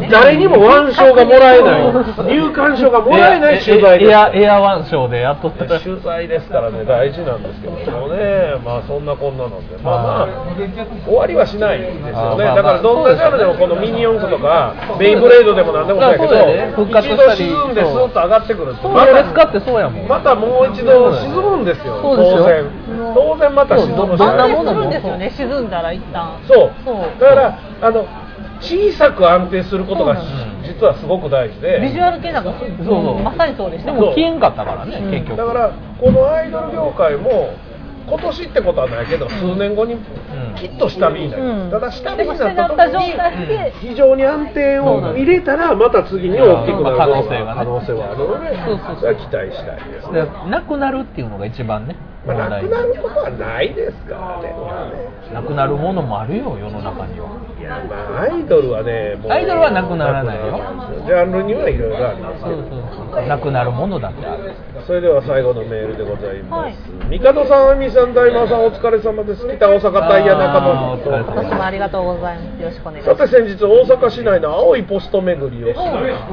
誰にも腕章がもらえない入館証がもらえない取材です。 エアエア腕章でやっとった取材ですからね大事なんですけどもね。まあそんなこんななんでまあまあ終わりはしないんですよね。だからどんなジャンルでもこのミニ四駆とかベイブレードでもなんでもないけど一度沈んでスーッと上がってくるとまた使ってそうやもん。 またもう一度沈むんですよ。当然当然また沈むし。 どんなもんなんですよね。沈んだら一旦。 そうだからあの小さく安定することが実はすごく大事で、 ビジュアル系なんかそうそうまさにそうですね。 でも消えんかったからね結局。 だからこのアイドル業界も今年ってことはないけど数年後にきっと下火になる、うん、ただ下火になった時に非常に安定を入れたらまた次に大きくなる可能性が、ね、可能性はあるのでそれは期待したいですね。 なくなるっていうのが一番ね、 まあ、なくなることはないですからね。 なくなるものもあるよ世の中には。 いやまあアイドルはねもうアイドルはなくならないよ。 ジャンルにはいろいろありますけど、 そうそうなくなるものだってある。 それでは最後のメールでございます。みかどさん、あみさん、大魔さんお疲れ様です。北大阪タイヤ仲間と私もありがとうございます。よろしくお願いします。 さて先日大阪市内の青いポスト巡りをしました。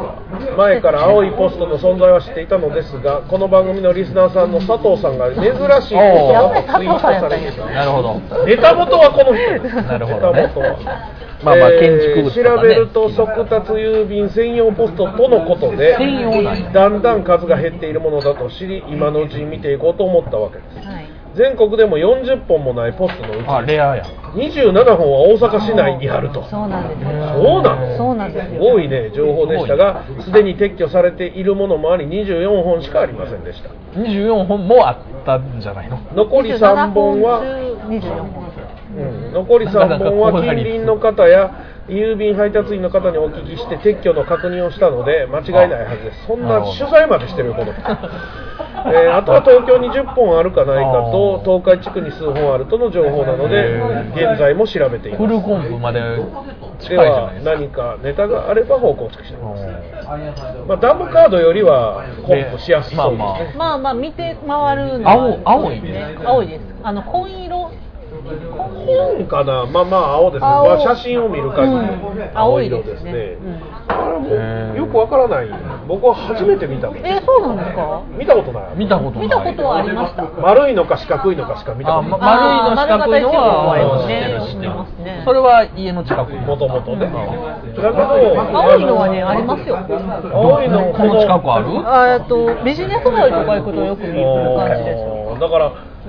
前から青いポストの存在は知っていたのですが、この番組のリスナーさんの佐藤さんが珍しいことがツイートされていた。 なるほど。 ネタ元はこの人です。 なるほどね。 ネタ元はまあまあ建築物とかね、 調べると速達郵便専用ポストとのことでだんだん数が減っているものだと知り今のうちに見ていこうと思ったわけです、はい、全国でもよんじゅっぽんもないポストのうちあレアやにじゅうななほんは大阪市内にあると。 そうなんですよ。 そうなの？ そうなんですよ。 多いね情報でしたがすでに撤去されているものもありにじゅうよんほんしかありませんでした。 にじゅうよんほんもあったんじゃないの？ 残りさんぼんはにじゅうよんほん、 うん、残りさんぼんは近隣の方や郵便配達員の方にお聞きして撤去の確認をしたので間違いないはずです。そんな取材までしてることえー、あとは東京にじゅっぽんあるかないかと東海地区に数本あるとの情報なので現在も調べています。 フルコンプまで近いじゃないですか。 では何かネタがあれば報告しています、まあ、ダムカードよりはコンプしやすそうですね。まあまあ、 まあまあ見て回るのは、 青青いね。 青いです。あの紺色紺かな、まあまあ青ですね。まあ、写真を見る限り、うん、青色ですね。うん、あれもよくわからない。僕は初めて見た。 えー、そうなんですか？ 見たことない。 見たことない。 見たことはありました。 丸いのか四角いのかしか見たことない。 あ、丸いの四角いのは知ってる知ってますね。それは家の近くにもともとね。だけど青いのはねありますよ。 青いのこの近くある？ あえっとビジネス街とか行くとよく見る感じです。 だから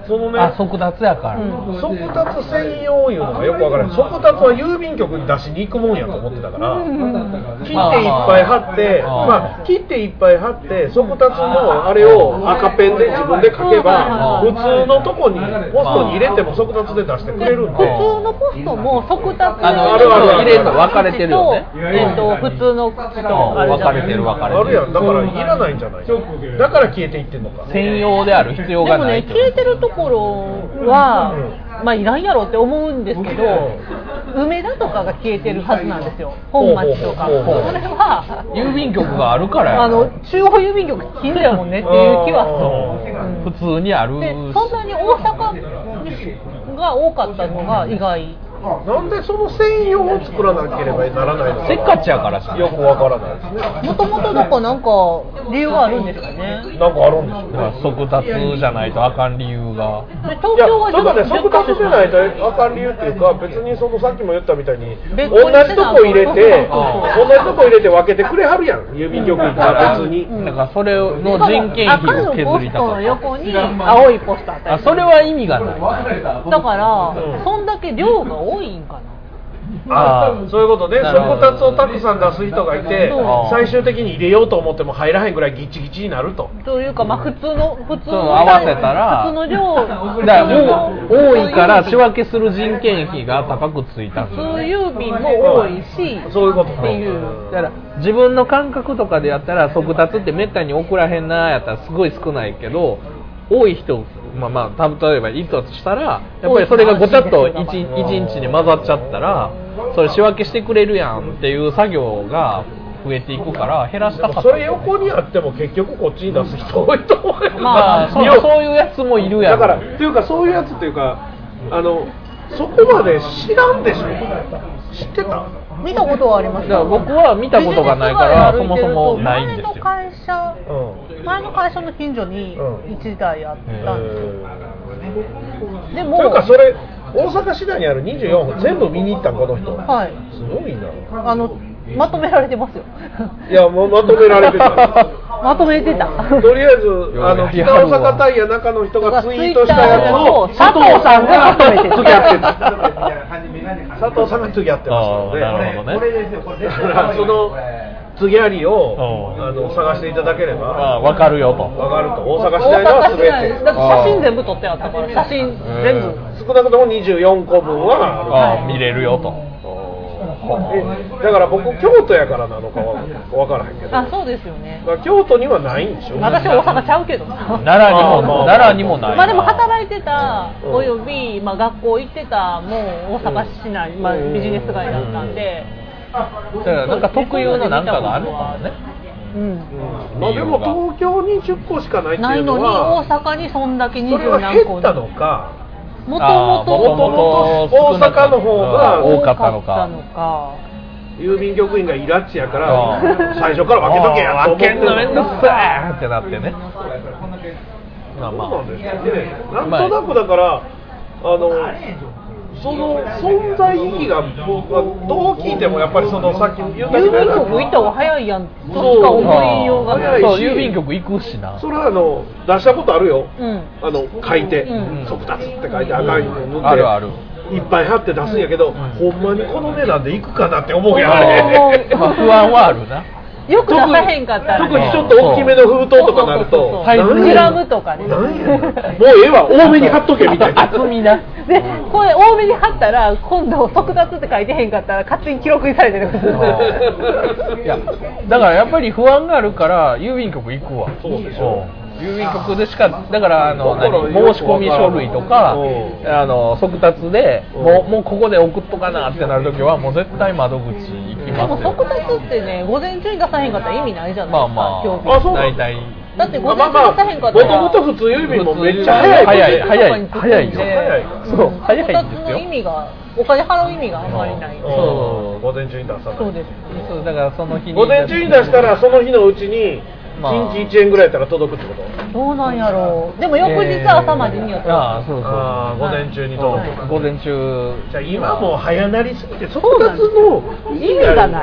そのね、 あ、速達やから、うん、 速達専用いうのがよくわからない。速達は郵便局に出しに行くもんやと思ってたから、うん、切っていっぱい貼って、まあ、切っていっぱい貼って速達のあれを赤ペンで自分で書けば、普通のとこにポストに入れても速達で出してくれるんで、 普通のポストも速達あのあるある入れるの分かれてるよね。 えっと普通の口と分かれてる分かれてる。 あるやん。だからいらないんじゃない。だから消えていってんのか。 専用である必要がない。 でもね、消えてるところは、うん、まあいらんやろって思うんですけど、梅田とかが消えてるはずなんですよ。本町とか。それは郵便局があるからや。 あの中央郵便局近所やもんねっていう気はする。 うん、普通にある。 でそんなに大阪が多かったのが意外。 なんでその専用を作らなければならないのかせっかちやからしかよくわからないですね。 もともとどこなんか理由があるんですかね。 なんかあるんですよ、 ね。速達じゃないとあかん理由が。 東京はなんかね、速達じゃないとあかん理由っていうか、別にそのさっきも言ったみたいに同じとこ入れて同じとこ入れて分けてくれはるやん、郵便局行ったら別に。 だからそれの人件費を削りたかった。 赤のポストの横に青いポストあったり。 あ、それは意味がない。 だから、うん、そんだけ量が多いんかな。 ああ、そういうことね。速達をたくさん出す人がいて、最終的に入れようと思っても入らへんぐらいギチギチになると。 というか、まあ普通の普通の合わせたら普通の量だから多いから仕分けする人件費が高くついた。 普通郵便も多いし、 そういうことっていう。 だから自分の感覚とかでやったら速達ってめったに送らへんなやったらすごい少ないけど、多い人。まあまあ、例えばいつだとしたらやっぱりそれがごちゃっと 1, 1日に混ざっちゃったらそれ仕分けしてくれるやんっていう作業が増えていくから減らしたかった。 それ横にあっても結局こっちに出す人多いと思うよ。 まあそう、そういうやつもいるやん。 だからっていうかそういうやつっていうかあのそこまで知らんでしょ。知ってた？ 見たことはあります。 だから僕は見たことがないからそもそもないんですよ。 前の会社、うん、前の会社の近所にいちだいあったんですよ。 うん、でもというかそれ大阪市内にあるにじゅうよんほん全部見に行ったんこの人。 はい。 すごいな。 あのまとめられてますよ。 いやもうまとめられてた。 まとめてた。 とりあえずあの北大阪タイヤ中の人がツイートしたやつを佐藤さんがまとめて次やってた。佐藤さんが次やってましたので。 なるほどね。 だからその次ありをあの探していただければ分かるよと。 分かると。大阪市内のは全て。 だって写真全部撮ってあったから写真全部少なくともにじゅうよんこぶんはあ見れるよと。 だから僕京都やからなのかは分からへんけど。 あ、そうですよね。 京都にはないんでしょ。 私大阪ちゃうけど。 奈良にも奈良にもない。 まあでも働いてたおよびまあ学校行ってたもう大阪市内、まあビジネス街だったんで。 だからなんか特有のなんかがあるのかもね。 うん。 まあでも東京にじゅっこしかないっていうのは。 ないのに大阪にそんだけにじゅう何個。 それは減ったのか。 もともと大阪の方が多かったのか。 郵便局員がイラッチやから最初から分けとけやと思って分けんのめんどくさーってなってね。 まあまあなんですね。なんとなくだからあのその存在意義が僕はどう聞いてもやっぱりそのさっき言ったみたいな郵便局行った方が早いやんとしか思いようがないし、 そう郵便局行くしな。 それはあの出したことあるよ、 うん、 あの書いて、 うん、 速達って書いて赤いの塗って、 あるあるいっぱい貼って出すんやけど、うん、ほんまにこの値段でいくかなって思うやんあれまあ不安はあるな。 よく出さへんかったら、ね、 特にちょっと大きめの封筒とかなるとグラムとかね、 もうええわ多めに貼っとけみたいな厚みなでこれ多めに貼ったら今度速達って書いてへんかったら勝手に記録にされてるいやだからやっぱり不安があるから郵便局行くわ。 そうでしょ。 郵便局でしかだからあの何申し込み書類とかあの速達でもう、もうここで送っとかなってなるときはもう絶対窓口行きますよ。 でも速達ってね午前中に出さへんかったら意味ないじゃないですか。 まあまああそう大体だって午前中出さへんかったらもともと普通郵便もめっちゃ早い早い早い早いよ。 そう早いんですよ。意味がお金払う意味があんまりない。 そう午前中に出さない。 そうです。 そうだからその日に午前中に出したらその日のうちにいちにちいちえんぐらいやったら届くってこと？ どうなんやろう。でも翌日朝までによってああそうそうあ午前中に届く。 午前中じゃあ今もう早なりすぎて速達の意味がない。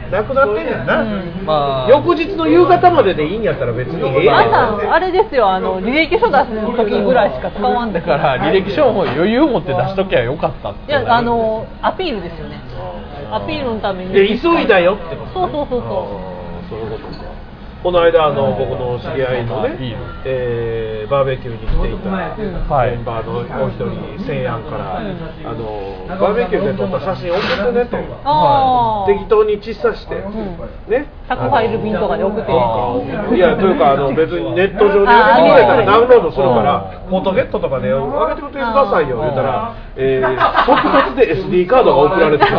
なくなってんねんな、 うんまあ、 翌日の夕方まででいいんやったら別にええやん。 朝あれですよ、あの履歴書出す時ぐらいしか使わんだから履歴書も余裕持って出しときゃよかったって。 いや、あのアピールですよね。アピールのために。 で急いだよってこと。 そうそうそうそう。 そういうことか。この間あの僕の知り合いのね、えー、バーベキューに来ていたメンバーのお一人西安から、あのバーベキューで撮った写真送ってねと、適当に小さしてね、 宅配ル便とかで送っていやというかあの別にネット上で見れたらダウンロードするからフォトゲットとかで上げてくれてくださいよ言ったら、えー、即達で エスディー カードが送られてくる。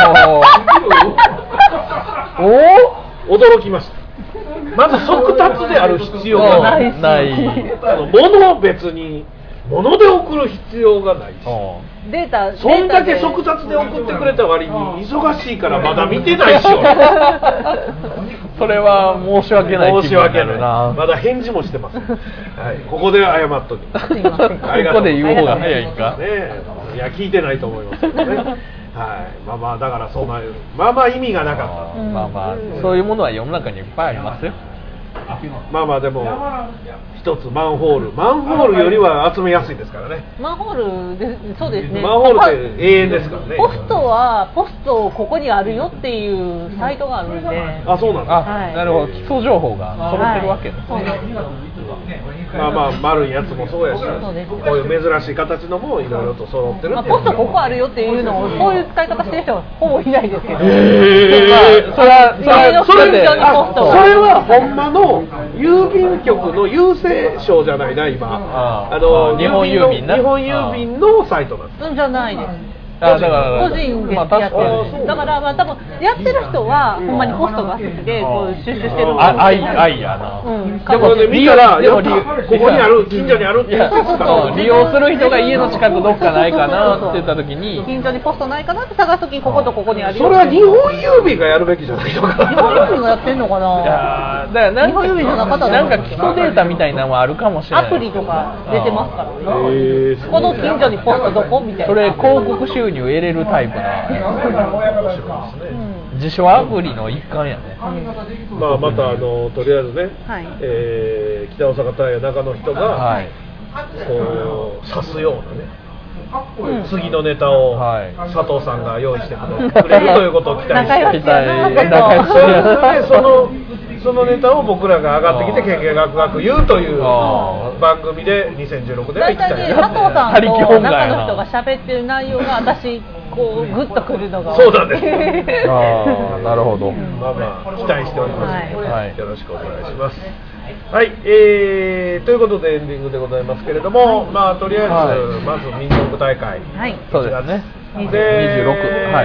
お驚きました。まず速達である必要がない。ないあの物を別に物で送る必要がないし、 データそんだけ速達で送ってくれた割に忙しいからまだ見てないしよ。 それは申し訳ない。 申し訳ない。まだ返事もしてます。はい、ここで謝っときます。ここで言う方が早いか。 ね、いや聞いてないと思いますけどね。はい、まあまあだからそんなまあまあ意味がなかった、 うん、まあまあそういうものは世の中にいっぱいありますよ。 まあまあでも一つマンホールマンホールよりは集めやすいですからね。 マンホールでそうですね。 マンホールって永遠ですからね。 ポストはポストここにあるよっていうサイトがあるんで。 あ、そうなんだ。 はい、なるほど。基礎情報が揃ってるわけですね。はい、 まあまあ丸いやつもそうやし、こういう珍しい形のもいろいろと揃ってるっていう、 まあ、ポストここあるよっていうのをそういう使い方してる人はほぼいないですけど。 えー、まあ、それはそれはそれでそれはほんまの郵便局の郵政省じゃないな今。あの日本郵便な。 日本郵便のサイトなんです。 うんじゃないです。 あだから個人でやってる。だからまあ多分やってる人はほんまにポストが好きでこう収集してる。 あ愛愛やな。 うん。でもね見たらここにある近所にあるって言ってた。 利用する人が家の近くどっかないかなって言った時に近所にポストないかなって探す時にこことここにあるよ。 それは日本郵便がやるべきじゃないのか。 日本郵便がやってんのかな。 いやだからなんか日本郵便じゃなかったなんか基礎データみたいなのもあるかもしれない。 アプリとか出てますからね。この近所にポストどこみたいな。 それ広告収入得れるタイプ。自称アプリの一環やね。 まあまたあのとりあえずね、はいえー、北大阪タイヤ中の人が、はい、こう指すようなね、うん、次のネタを佐藤さんが用意してくれるということを期待して、そのそのネタを僕らが上がってきてけんけんがくがく言うという番組でにせんじゅうろくでは行きたい。 大体佐藤さんと中の人が喋ってる内容が私こうグッとくるのがそうなんです。 ああなるほど。 まあまあ期待しておりますので、はい、よろしくお願いします。はい、えー、ということでエンディングでございますけれども、まあとりあえず、はい、まず民族大会、 はい、 そうですね。 でにじゅうろく、はい、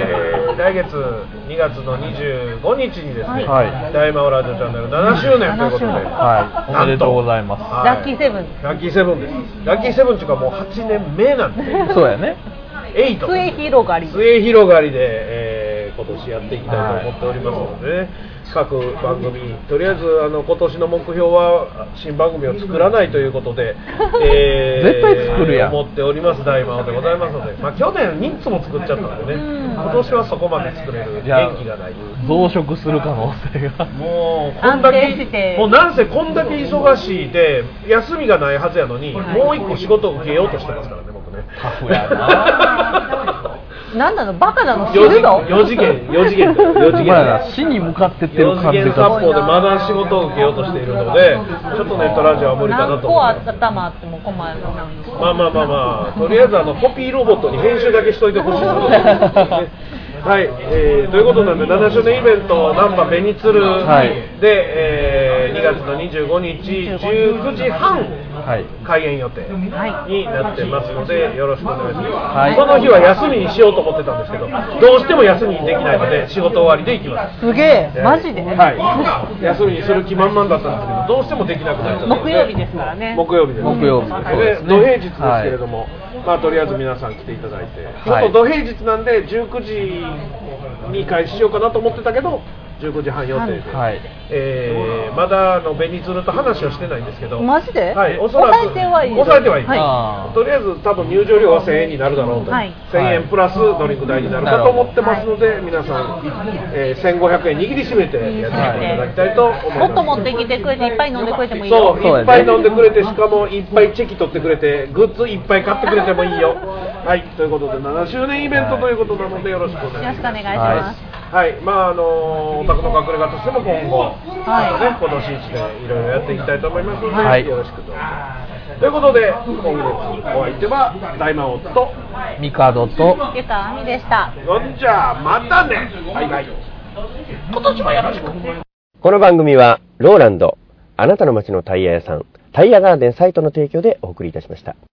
来月にがつのにじゅうごにちにですね、はい、大魔王ラジオチャンネルななしゅうねんということで、 はい、おめでとうございます。 はい、ラッキーセブン。 ラッキーセブンです。ラッキーセブンっていうかもうはちねんめなんで。 そうやね。 エイト末広がり末広がりで、えー、今年やっていきたいと思っておりますのでね、はい、各番組とりあえずあの今年の目標は新番組を作らないということで、 えー、絶対作るやん思っております大魔王でございますので、まあ、去年みっつも作っちゃったのでね、今年はそこまで作れる元気がない。 増殖する可能性がもうこんだけもうなんせこんだけ忙しいで休みがないはずやのに、はい、もう一個仕事を受けようとしてますからね僕ね。 タフやな。 なんなのバカなの知るのよ次元よ次元よ次元死に向かってってる感じがよ次元殺法でまだ仕事を受けようとしているのでちょっとネットラジオは無理かなと思います。 何個頭あっても困るな。 まあまあまあまあとりあえずあのコピーロボットに編集だけしといてほしいと思いますはい、えー、ということなんでななしゅうねんイベントナンバベニツルで、はい、えー、にがつのにじゅうごにちじゅうくじはん開演予定になってますのでよろしくお願いします、はい、その日は休みにしようと思ってたんですけどどうしても休みにできないので仕事終わりで行きます。 すげえマジで、 はい、休みにする気満々だったんですけどどうしてもできなくなっちゃったので木曜日ですからね。 木曜日です木曜日ですね。土平日ですけれども、はい、まあとりあえず皆さん来ていただいて、はい、ちょっと土平日なんでじゅうくじに開始しようかなと思ってたけどじゅうくじはん予定で、 はい、 えー、まだのベニツルと話をしてないんですけど、 マジで？ はい、おそらく抑えてはいい、 抑えてはいい、 はい、 とりあえず多分入場料はせんえんになるだろうと、はい、せんえんプラスドリンク代になるかと思ってますので、はい、皆さん、えー、せんごひゃくえん握りしめてやっていただきたいと思います。 もっと持ってきてくれていっぱい飲んでくれてもいいよ。 そう、いっぱい飲んでくれて、しかもいっぱいチェキ取ってくれて、グッズいっぱい買ってくれてもいいよ。はい、ということでななしゅうねんイベントということなのでよろしくお願いします。 よろしくお願いします。 はい、はい、まああのお宅の隠れ家としても今後、はいね、今年いちねんいろいろやっていきたいと思いますので、はい、よろしくどうぞ。ということで今月お相手は大魔王とミカドとゆかあみでした。 そんじゃあまたね。バイバイ。今年もよろしく。 この番組はローランド、あなたの街のタイヤ屋さん、タイヤガーデンサイトの提供でお送りいたしました。